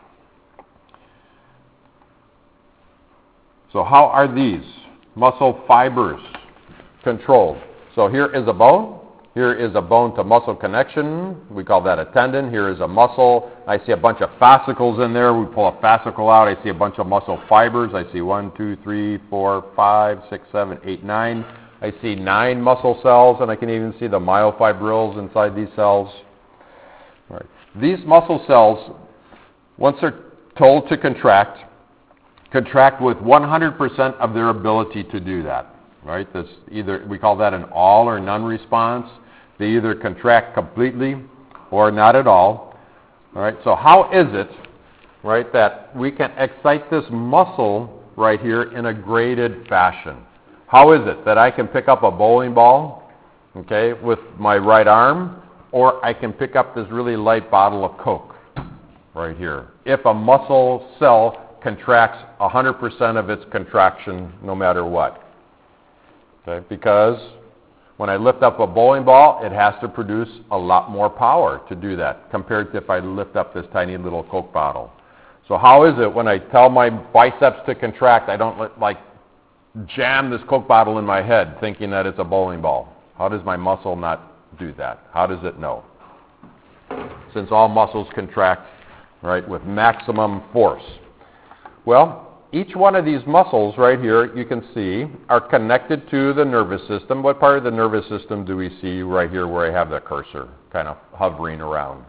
So how are these muscle fibers controlled? So here is a bone. Here is a bone to muscle connection. We call that a tendon. Here is a muscle. I see a bunch of fascicles in there. We pull a fascicle out. I see a bunch of muscle fibers. I see one, two, three, four, five, six, seven, eight, nine. I see nine muscle cells, and I can even see the myofibrils inside these cells. All right. These muscle cells, once they're told to contract, contract with one hundred percent of their ability to do that. Right? That's either, we call that an all or none response. They either contract completely or not at all. All right? So how is it, right, that we can excite this muscle right here in a graded fashion? How is it that I can pick up a bowling ball, okay, with my right arm, or I can pick up this really light bottle of Coke right here? If a muscle cell contracts one hundred percent of its contraction no matter what. Okay? Because when I lift up a bowling ball, it has to produce a lot more power to do that compared to if I lift up this tiny little Coke bottle. So how is it when I tell my biceps to contract, I don't let, like jam this Coke bottle in my head thinking that it's a bowling ball? How does my muscle not do that? How does it know? Since all muscles contract, right, with maximum force. Well, each one of these muscles right here, you can see, are connected to the nervous system. What part of the nervous system do we see right here where I have the cursor kind of hovering around?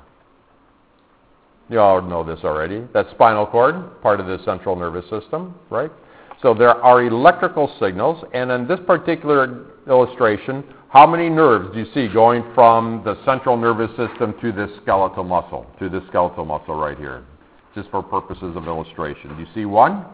You all know this already. That's spinal cord, part of the central nervous system, right? So there are electrical signals, and in this particular illustration, how many nerves do you see going from the central nervous system to this skeletal muscle, to this skeletal muscle right here, just for purposes of illustration? Do you see one?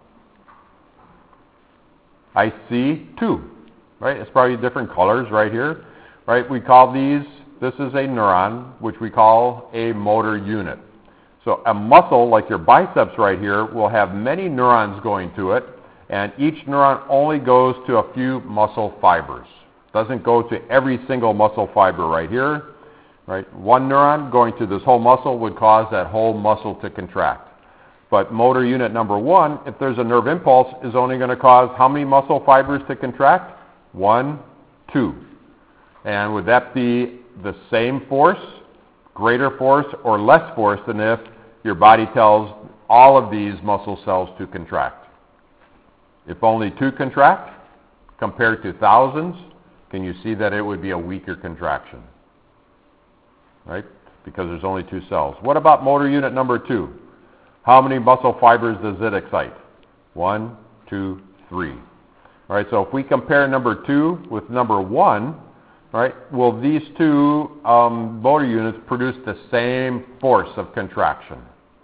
I see two, right? It's probably different colors right here, right? We call these, this is a neuron, which we call a motor unit. So a muscle, like your biceps right here, will have many neurons going to it, and each neuron only goes to a few muscle fibers. Doesn't go to every single muscle fiber right here, right? One neuron going to this whole muscle would cause that whole muscle to contract. But motor unit number one, if there's a nerve impulse, is only going to cause how many muscle fibers to contract? One, two. And would that be the same force, greater force, or less force than if your body tells all of these muscle cells to contract? If only two contract compared to thousands, can you see that it would be a weaker contraction? Right? Because there's only two cells. What about motor unit number two? How many muscle fibers does it excite? One, two, three. All right, so if we compare number two with number one, right, will these two um, motor units produce the same force of contraction?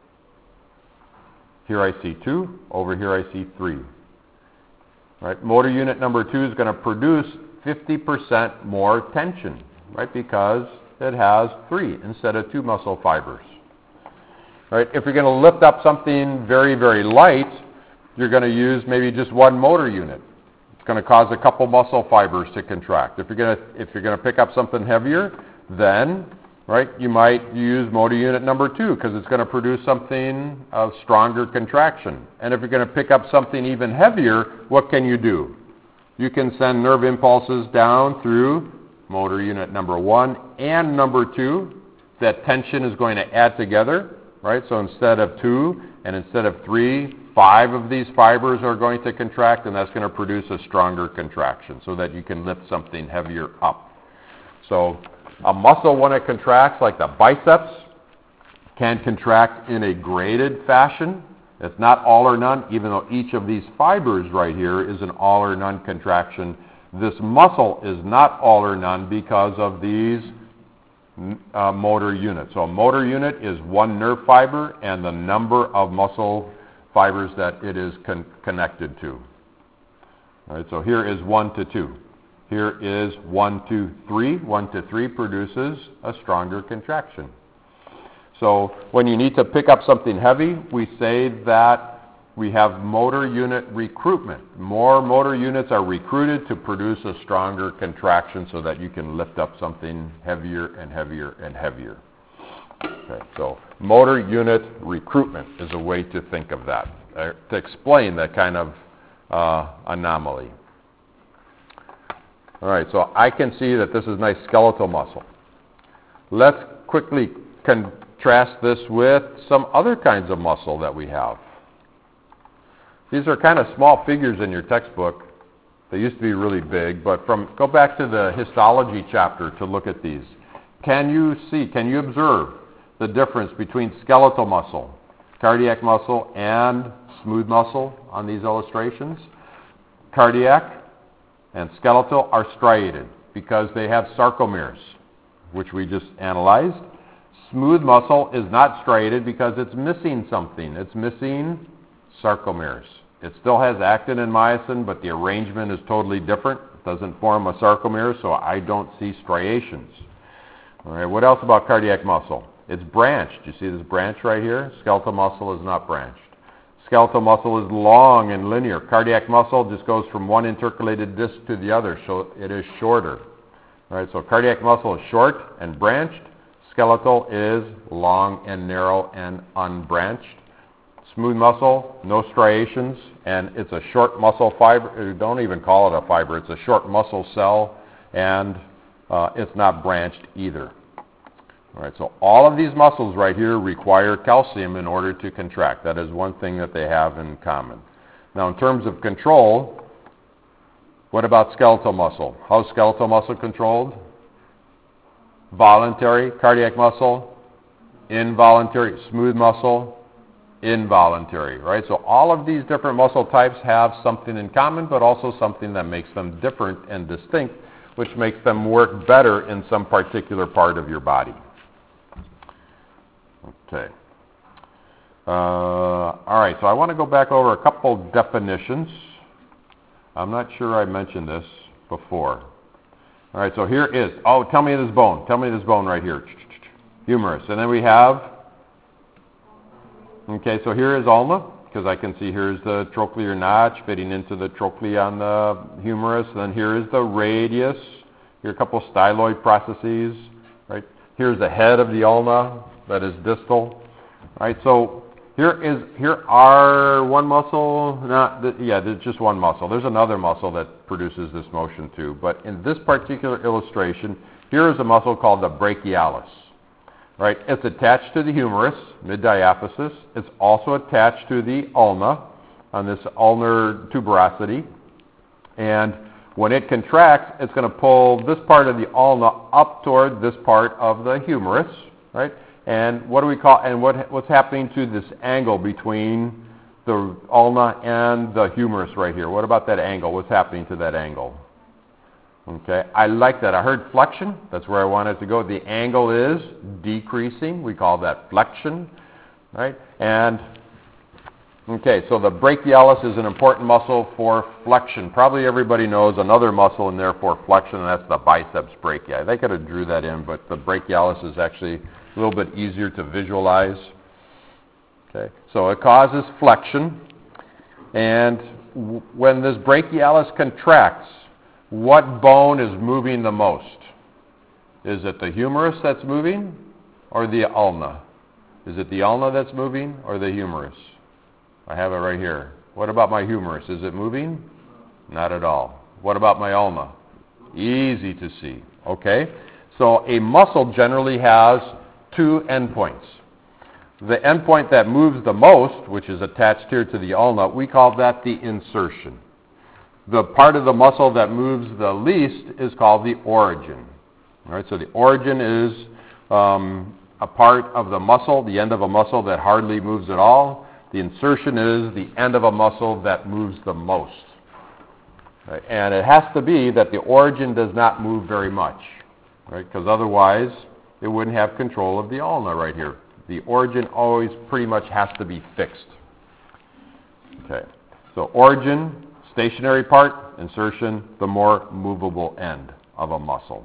Here I see two, over here I see three. Right, motor unit number two is going to produce fifty percent more tension, right? Because it has three instead of two muscle fibers. Right? If you're going to lift up something very, very light, you're going to use maybe just one motor unit. It's going to cause a couple muscle fibers to contract. If you're going to, if you're going to pick up something heavier, then, right, you might use motor unit number two because it's going to produce something of stronger contraction. And if you're going to pick up something even heavier, what can you do? You can send nerve impulses down through motor unit number one and number two. That tension is going to add together, right? So instead of two and instead of three, five of these fibers are going to contract, and that's going to produce a stronger contraction so that you can lift something heavier up. So a muscle, when it contracts, like the biceps, can contract in a graded fashion. It's not all or none, even though each of these fibers right here is an all or none contraction. This muscle is not all or none because of these uh, motor units. So a motor unit is one nerve fiber and the number of muscle fibers that it is con connected to. All right, so here is one to two. Here is one to three. one to three produces a stronger contraction. So when you need to pick up something heavy, we say that we have motor unit recruitment. More motor units are recruited to produce a stronger contraction so that you can lift up something heavier and heavier and heavier. Okay, so motor unit recruitment is a way to think of that, uh, to explain that kind of uh, anomaly. All right, so I can see that this is nice skeletal muscle. Let's quickly contrast this with some other kinds of muscle that we have. These are kind of small figures in your textbook. They used to be really big, but from go back to the histology chapter to look at these. Can you see, can you observe the difference between skeletal muscle, cardiac muscle, and smooth muscle on these illustrations? Cardiac and skeletal are striated because they have sarcomeres, which we just analyzed. Smooth muscle is not striated because it's missing something. It's missing sarcomeres. It still has actin and myosin, but the arrangement is totally different. It doesn't form a sarcomere, so I don't see striations. All right, what else about cardiac muscle? It's branched. You see this branch right here? Skeletal muscle is not branched. Skeletal muscle is long and linear. Cardiac muscle just goes from one intercalated disc to the other, so it is shorter. All right, so cardiac muscle is short and branched. Skeletal is long and narrow and unbranched. Smooth muscle, no striations, and it's a short muscle fiber. Don't even call it a fiber. It's a short muscle cell, and uh, it's not branched either. All right, so all of these muscles right here require calcium in order to contract. That is one thing that they have in common. Now, in terms of control, what about skeletal muscle? How is skeletal muscle controlled? Voluntary. Cardiac muscle, involuntary. Smooth muscle, involuntary, right? So all of these different muscle types have something in common, but also something that makes them different and distinct, which makes them work better in some particular part of your body. Okay. Uh, all right, so I want to go back over a couple definitions. I'm not sure I mentioned this before. All right, so here is, oh, tell me this bone. Tell me this bone right here. Humerus. And then we have, okay, so here is ulna, because I can see here's the trochlear notch fitting into the trochlea on the humerus. And then here is the radius. Here are a couple styloid processes, right? Here's the head of the ulna that is distal, right? So here is here are one muscle, not the, yeah, there's just one muscle. There's another muscle that produces this motion too. But in this particular illustration, here is a muscle called the brachialis, right? It's attached to the humerus, mid-diaphysis. It's also attached to the ulna on this ulnar tuberosity, and when it contracts, it's going to pull this part of the ulna up toward this part of the humerus, right? And what do we call, and what, what's happening to this angle between the ulna and the humerus right here? What about that angle? What's happening to that angle? Okay, I like that. I heard flexion. That's where I wanted to go. The angle is decreasing. We call that flexion, right? And Okay, so the brachialis is an important muscle for flexion. Probably everybody knows another muscle in there for flexion, and that's the biceps brachii. They could have drew that in, but the brachialis is actually a little bit easier to visualize. Okay, so it causes flexion, and w- when this brachialis contracts, what bone is moving the most? Is it the humerus that's moving, or the ulna? Is it the ulna that's moving, or the humerus? I have it right here. What about my humerus? Is it moving? Not at all. What about my ulna? Easy to see. Okay? So a muscle generally has two endpoints. The endpoint that moves the most, which is attached here to the ulna, we call that the insertion. The part of the muscle that moves the least is called the origin. All right? So the origin is um, a part of the muscle, the end of a muscle that hardly moves at all. The insertion is the end of a muscle that moves the most. Right? And it has to be that the origin does not move very much, right? Because otherwise it wouldn't have control of the ulna right here. The origin always pretty much has to be fixed. Okay, so origin, stationary part, insertion, the more movable end of a muscle.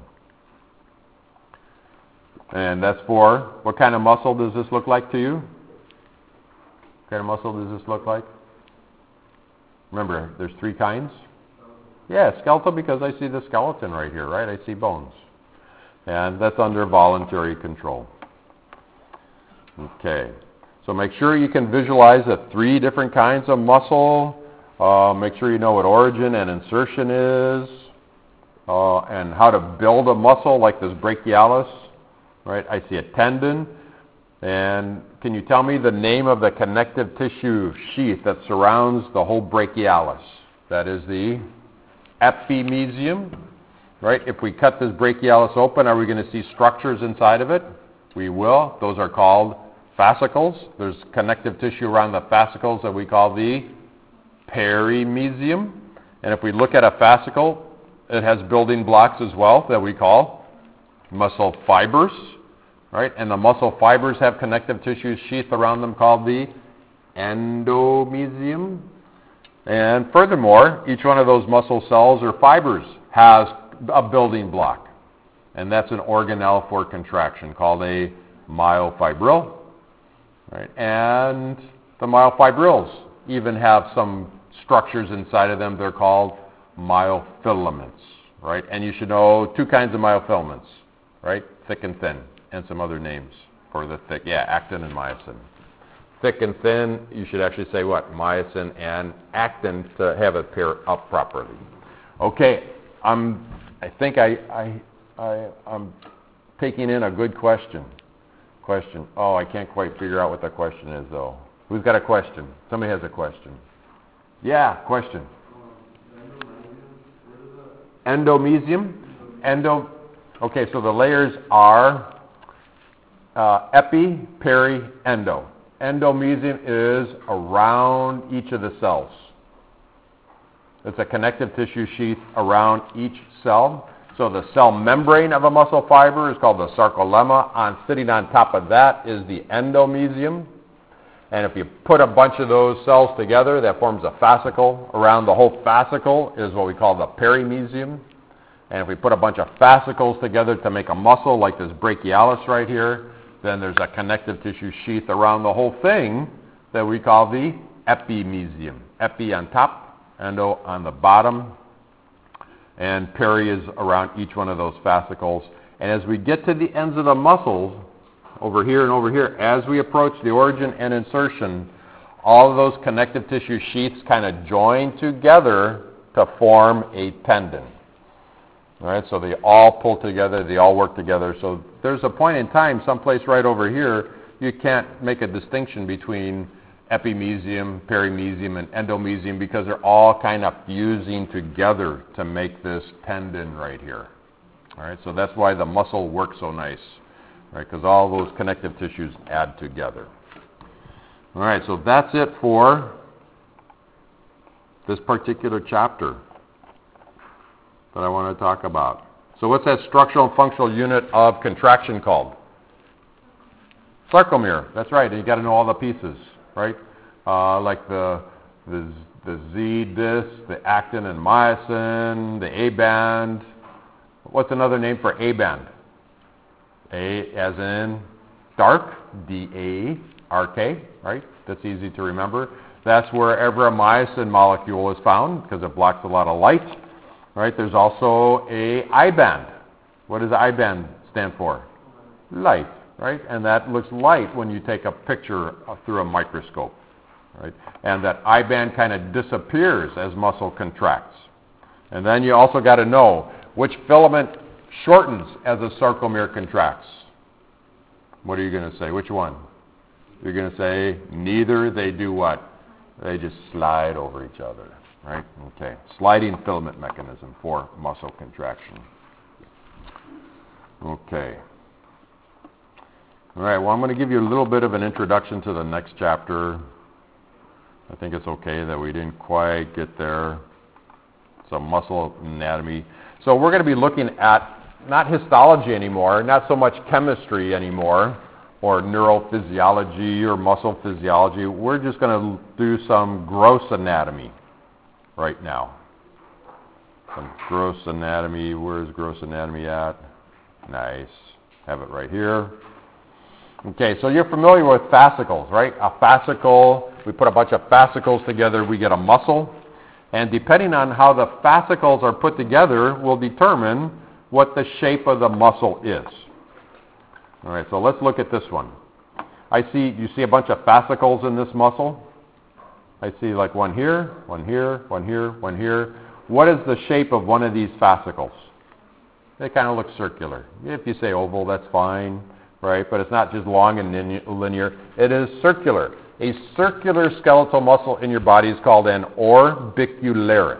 And that's for, what kind of muscle does this look like to you? What kind of muscle does this look like? Remember, there's three kinds. Yeah, skeletal, because I see the skeleton right here, right? I see bones. And that's under voluntary control. Okay. So make sure you can visualize the three different kinds of muscle. Uh, make sure you know what origin and insertion is. Uh, and how to build a muscle like this brachialis. Right? I see a tendon. And can you tell me the name of the connective tissue sheath that surrounds the whole brachialis? That is the epimysium, right? If we cut this brachialis open, are we going to see structures inside of it? We will. Those are called fascicles. There's connective tissue around the fascicles that we call the perimysium. And if we look at a fascicle, it has building blocks as well that we call muscle fibers. Right? And the muscle fibers have connective tissue sheath around them called the endomysium. And furthermore, each one of those muscle cells or fibers has a building block. And that's an organelle for contraction called a myofibril. Right? And the myofibrils even have some structures inside of them. They're called myofilaments. Right? And you should know two kinds of myofilaments. Right? Thick and thin. And some other names for the thick. Yeah, actin and myosin. Thick and thin, you should actually say what? Myosin and actin to have it pair up properly. Okay, I'm, I think I, I, I, I'm taking in a good question. Question. Oh, I can't quite figure out what the question is, though. Who's got a question? Somebody has a question. Yeah, question. Endomysium? Endo. Okay, so the layers are Uh, epi, peri, endo. Endomysium is around each of the cells. It's a connective tissue sheath around each cell. So the cell membrane of a muscle fiber is called the sarcolemma. On sitting on top of that is the endomysium. And if you put a bunch of those cells together, that forms a fascicle. Around the whole fascicle is what we call the perimysium. And if we put a bunch of fascicles together to make a muscle like this brachialis right here, then there's a connective tissue sheath around the whole thing that we call the epimysium. Epi on top, endo on the bottom, and peri is around each one of those fascicles. And as we get to the ends of the muscles, over here and over here, as we approach the origin and insertion, all of those connective tissue sheaths kind of join together to form a tendon. All right, so they all pull together, they all work together. So there's a point in time, someplace right over here, you can't make a distinction between epimysium, perimysium, and endomysium because they're all kind of fusing together to make this tendon right here. All right, so that's why the muscle works so nice, right? Because all those connective tissues add together. All right, so that's it for this particular chapter that I want to talk about. So what's that structural and functional unit of contraction called? Sarcomere. That's right. And you got to know all the pieces, right? uh, like the, the, the Z disc, the actin and myosin, the A-band. What's another name for A-band? A as in dark, D A R K, right? That's easy to remember. That's wherever a myosin molecule is found because it blocks a lot of light, right? There's also a I-band. What does I band stand for? Light, right? And that looks light when you take a picture through a microscope, right? And that I band kind of disappears as muscle contracts. And then you also got to know which filament shortens as a sarcomere contracts. What are you going to say? Which one? You're going to say neither. They do what? They just slide over each other, right? Okay. Sliding filament mechanism for muscle contraction. Okay. All right, well, I'm going to give you a little bit of an introduction to the next chapter. I think it's okay that we didn't quite get there. So muscle anatomy. So we're going to be looking at not histology anymore, not so much chemistry anymore, or neurophysiology or muscle physiology. We're just going to do some gross anatomy right now. Some gross anatomy. Where's gross anatomy at? Nice. Have it right here. Okay, so you're familiar with fascicles, right? A fascicle, we put a bunch of fascicles together, we get a muscle. And depending on how the fascicles are put together will determine what the shape of the muscle is. All right, so let's look at this one. I see, you see a bunch of fascicles in this muscle? I see like one here, one here, one here, one here. What is the shape of one of these fascicles? They kind of look circular. If you say oval, that's fine, right? But it's not just long and linear. It is circular. A circular skeletal muscle in your body is called an orbicularis.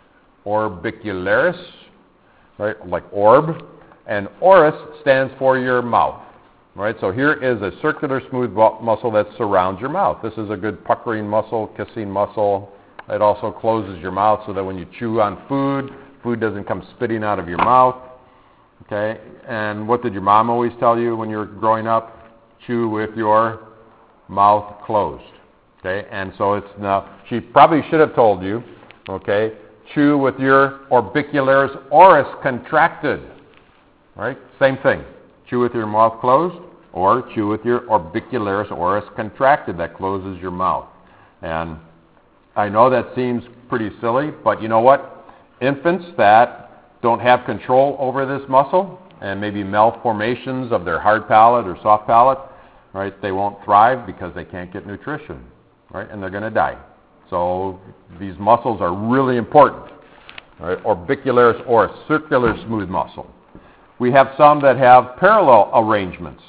Orbicularis, right? Like orb. And oris stands for your mouth, right? So here is a circular smooth muscle that surrounds your mouth. This is a good puckering muscle, kissing muscle. It also closes your mouth so that when you chew on food, food doesn't come spitting out of your mouth. Okay, and what did your mom always tell you when you were growing up? Chew with your mouth closed. Okay, and so it's now, she probably should have told you, okay, chew with your orbicularis oris contracted. Right, same thing. Chew with your mouth closed or chew with your orbicularis oris contracted. That closes your mouth. And I know that seems pretty silly, but you know what? Infants that don't have control over this muscle and maybe malformations of their hard palate or soft palate, right, they won't thrive because they can't get nutrition, right, and they're going to die. So these muscles are really important, right? Orbicularis oris, circular smooth muscle. We have some that have parallel arrangements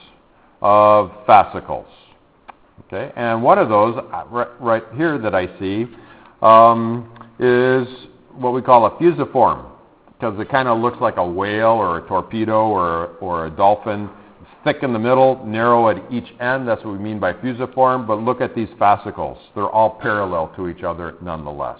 of fascicles, okay, and one of those right here that I see um, is what we call a fusiform, because it kind of looks like a whale or a torpedo or, or a dolphin. It's thick in the middle, narrow at each end. That's what we mean by fusiform. But look at these fascicles. They're all parallel to each other nonetheless.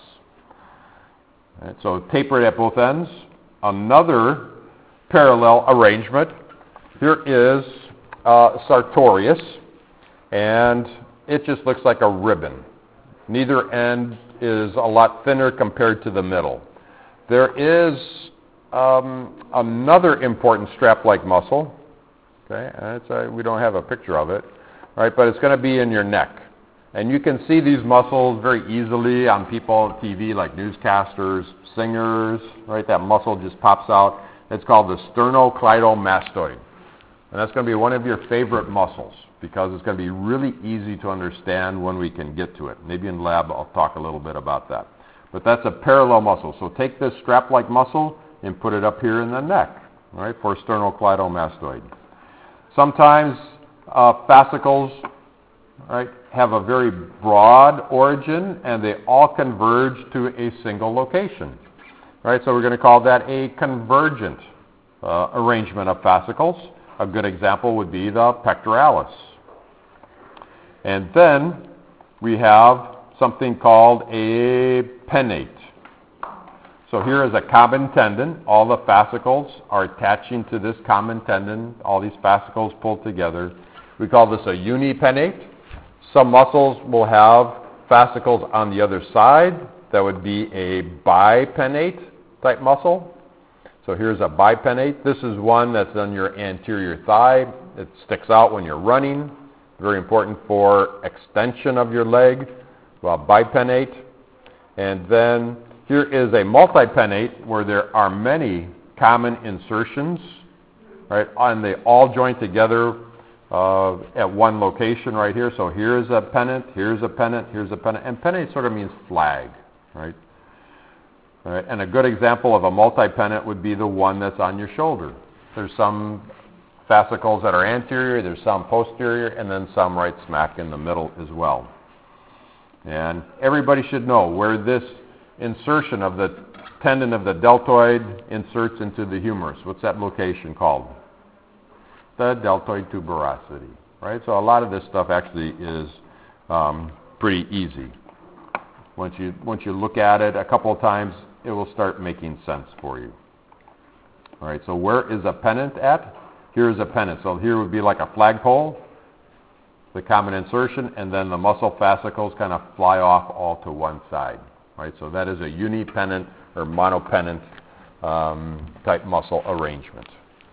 Right, so tapered at both ends. Another parallel arrangement. Here is uh, sartorius, and it just looks like a ribbon. Neither end is a lot thinner compared to the middle. There is um, another important strap-like muscle. Okay, and it's a, we don't have a picture of it, right? But it's going to be in your neck, and you can see these muscles very easily on people on T V, like newscasters, singers. Right, that muscle just pops out. It's called the sternocleidomastoid, and that's going to be one of your favorite muscles because it's going to be really easy to understand when we can get to it. Maybe in lab I'll talk a little bit about that. But that's a parallel muscle. So take this strap-like muscle and put it up here in the neck, right, for sternocleidomastoid. Sometimes uh, fascicles, right, have a very broad origin, and they all converge to a single location, right? So we're going to call that a convergent uh, arrangement of fascicles. A good example would be the pectoralis. And then we have something called a pennate. So here is a common tendon. All the fascicles are attaching to this common tendon. All these fascicles pulled together. We call this a unipennate. Some muscles will have fascicles on the other side. That would be a bipennate type muscle. So here's a bipennate. This is one that's on your anterior thigh. It sticks out when you're running. Very important for extension of your leg. Well, bipennate. And then here is a multipennate where there are many common insertions, right? And they all join together uh, at one location right here. So here's a pennant, here's a pennant, here's a pennant. And pennant sort of means flag, right? All right? And a good example of a multi-pennant would be the one that's on your shoulder. There's some fascicles that are anterior, there's some posterior, and then some right smack in the middle as well. And everybody should know where this insertion of the tendon of the deltoid inserts into the humerus. What's that location called? The deltoid tuberosity, right? So a lot of this stuff actually is um, pretty easy. Once you, once you look at it a couple of times, it will start making sense for you. All right, so where is a pennant at? Here is a pennant. So here would be like a flagpole, the common insertion, and then the muscle fascicles kind of fly off all to one side. Right, so that is a unipennant or monopennant um, type muscle arrangement.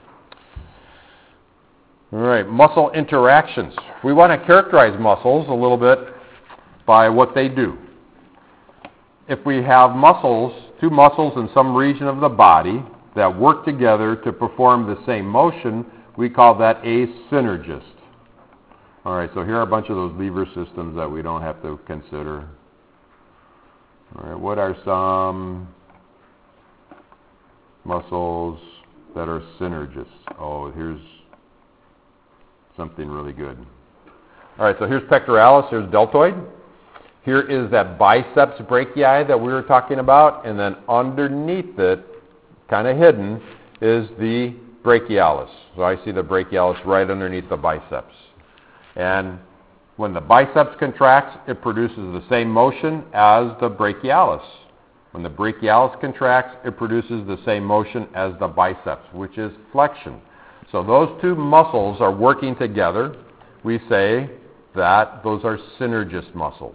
All right, muscle interactions. We want to characterize muscles a little bit by what they do. If we have muscles, two muscles in some region of the body that work together to perform the same motion, we call that a synergist. All right, so here are a bunch of those lever systems that we don't have to consider. All right, what are some muscles that are synergists? Oh, here's something really good. All right, so here's pectoralis, here's deltoid. Here is that biceps brachii that we were talking about, and then underneath it, kind of hidden, is the brachialis. So I see the brachialis right underneath the biceps. And when the biceps contracts, it produces the same motion as the brachialis. When the brachialis contracts, it produces the same motion as the biceps, which is flexion. So those two muscles are working together. We say that those are synergist muscles.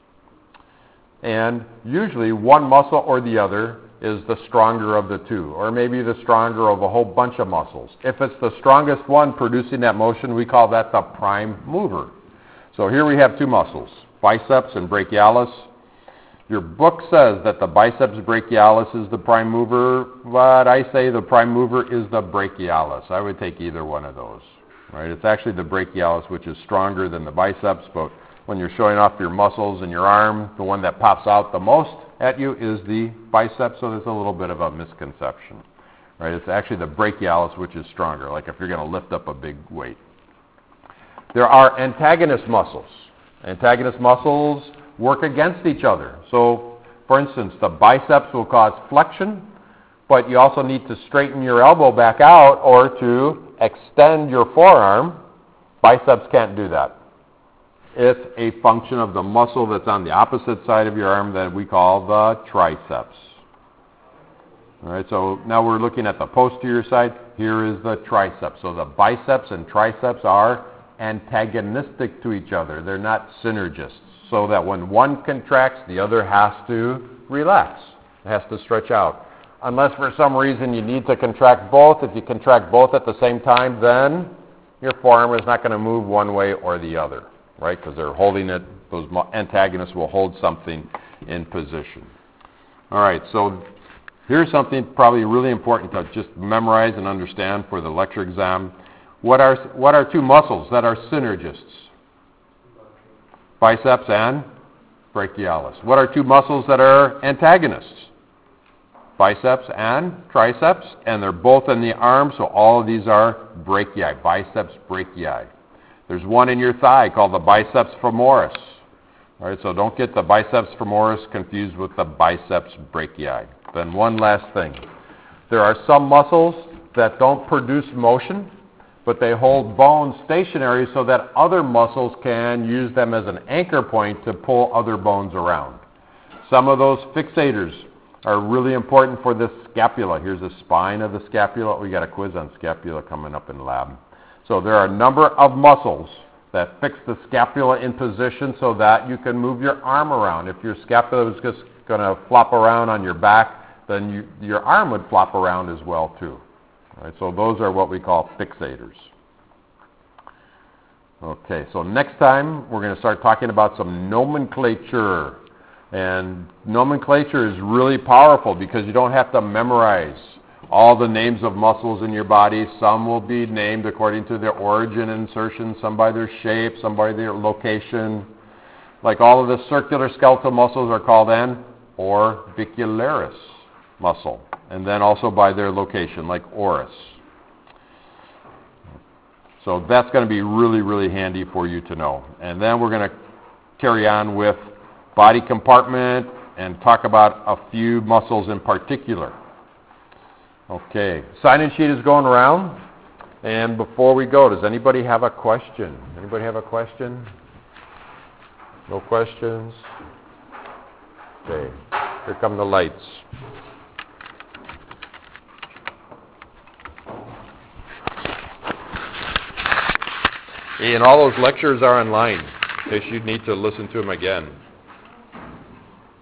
And usually one muscle or the other is the stronger of the two, or maybe the stronger of a whole bunch of muscles. If it's the strongest one producing that motion, we call that the prime mover. So here we have two muscles, biceps and brachialis. Your book says that the biceps brachialis is the prime mover, but I say the prime mover is the brachialis. I would take either one of those. Right? It's actually the brachialis, which is stronger than the biceps, but when you're showing off your muscles in your arm, the one that pops out the most at you is the biceps, so there's a little bit of a misconception. Right? It's actually the brachialis, which is stronger, like if you're going to lift up a big weight. There are antagonist muscles. Antagonist muscles work against each other. So, for instance, the biceps will cause flexion, but you also need to straighten your elbow back out or to extend your forearm. Biceps can't do that. It's a function of the muscle that's on the opposite side of your arm that we call the triceps. All right, so now we're looking at the posterior side. Here is the triceps. So the biceps and triceps are antagonistic to each other. They're not synergists. So that when one contracts, the other has to relax. It has to stretch out. Unless for some reason you need to contract both. If you contract both at the same time, then your forearm is not going to move one way or the other, right? Because they're holding it. Those antagonists will hold something in position. All right, so here's something probably really important to just memorize and understand for the lecture exam. What are, what are two muscles that are synergists? Biceps and brachialis. What are two muscles that are antagonists? Biceps and triceps, and they're both in the arm, so all of these are brachii, biceps brachii. There's one in your thigh called the biceps femoris. All right, so don't get the biceps femoris confused with the biceps brachii. Then one last thing. There are some muscles that don't produce motion, but they hold bones stationary so that other muscles can use them as an anchor point to pull other bones around. Some of those fixators are really important for the scapula. Here's the spine of the scapula. We got a quiz on scapula coming up in lab. So there are a number of muscles that fix the scapula in position so that you can move your arm around. If your scapula is just going to flop around on your back, then you, your arm would flop around as well too. All right, so those are what we call fixators. Okay, so next time we're going to start talking about some nomenclature. And nomenclature is really powerful because you don't have to memorize all the names of muscles in your body. Some will be named according to their origin and insertion, some by their shape, some by their location. Like all of the circular skeletal muscles are called an orbicularis muscle, and then also by their location, like oris. So that's going to be really, really handy for you to know. And then we're going to carry on with body compartment and talk about a few muscles in particular. Okay, sign-in sheet is going around. And before we go, does anybody have a question? Anybody have a question? No questions? Okay, here come the lights. And all those lectures are online in case you need to listen to them again.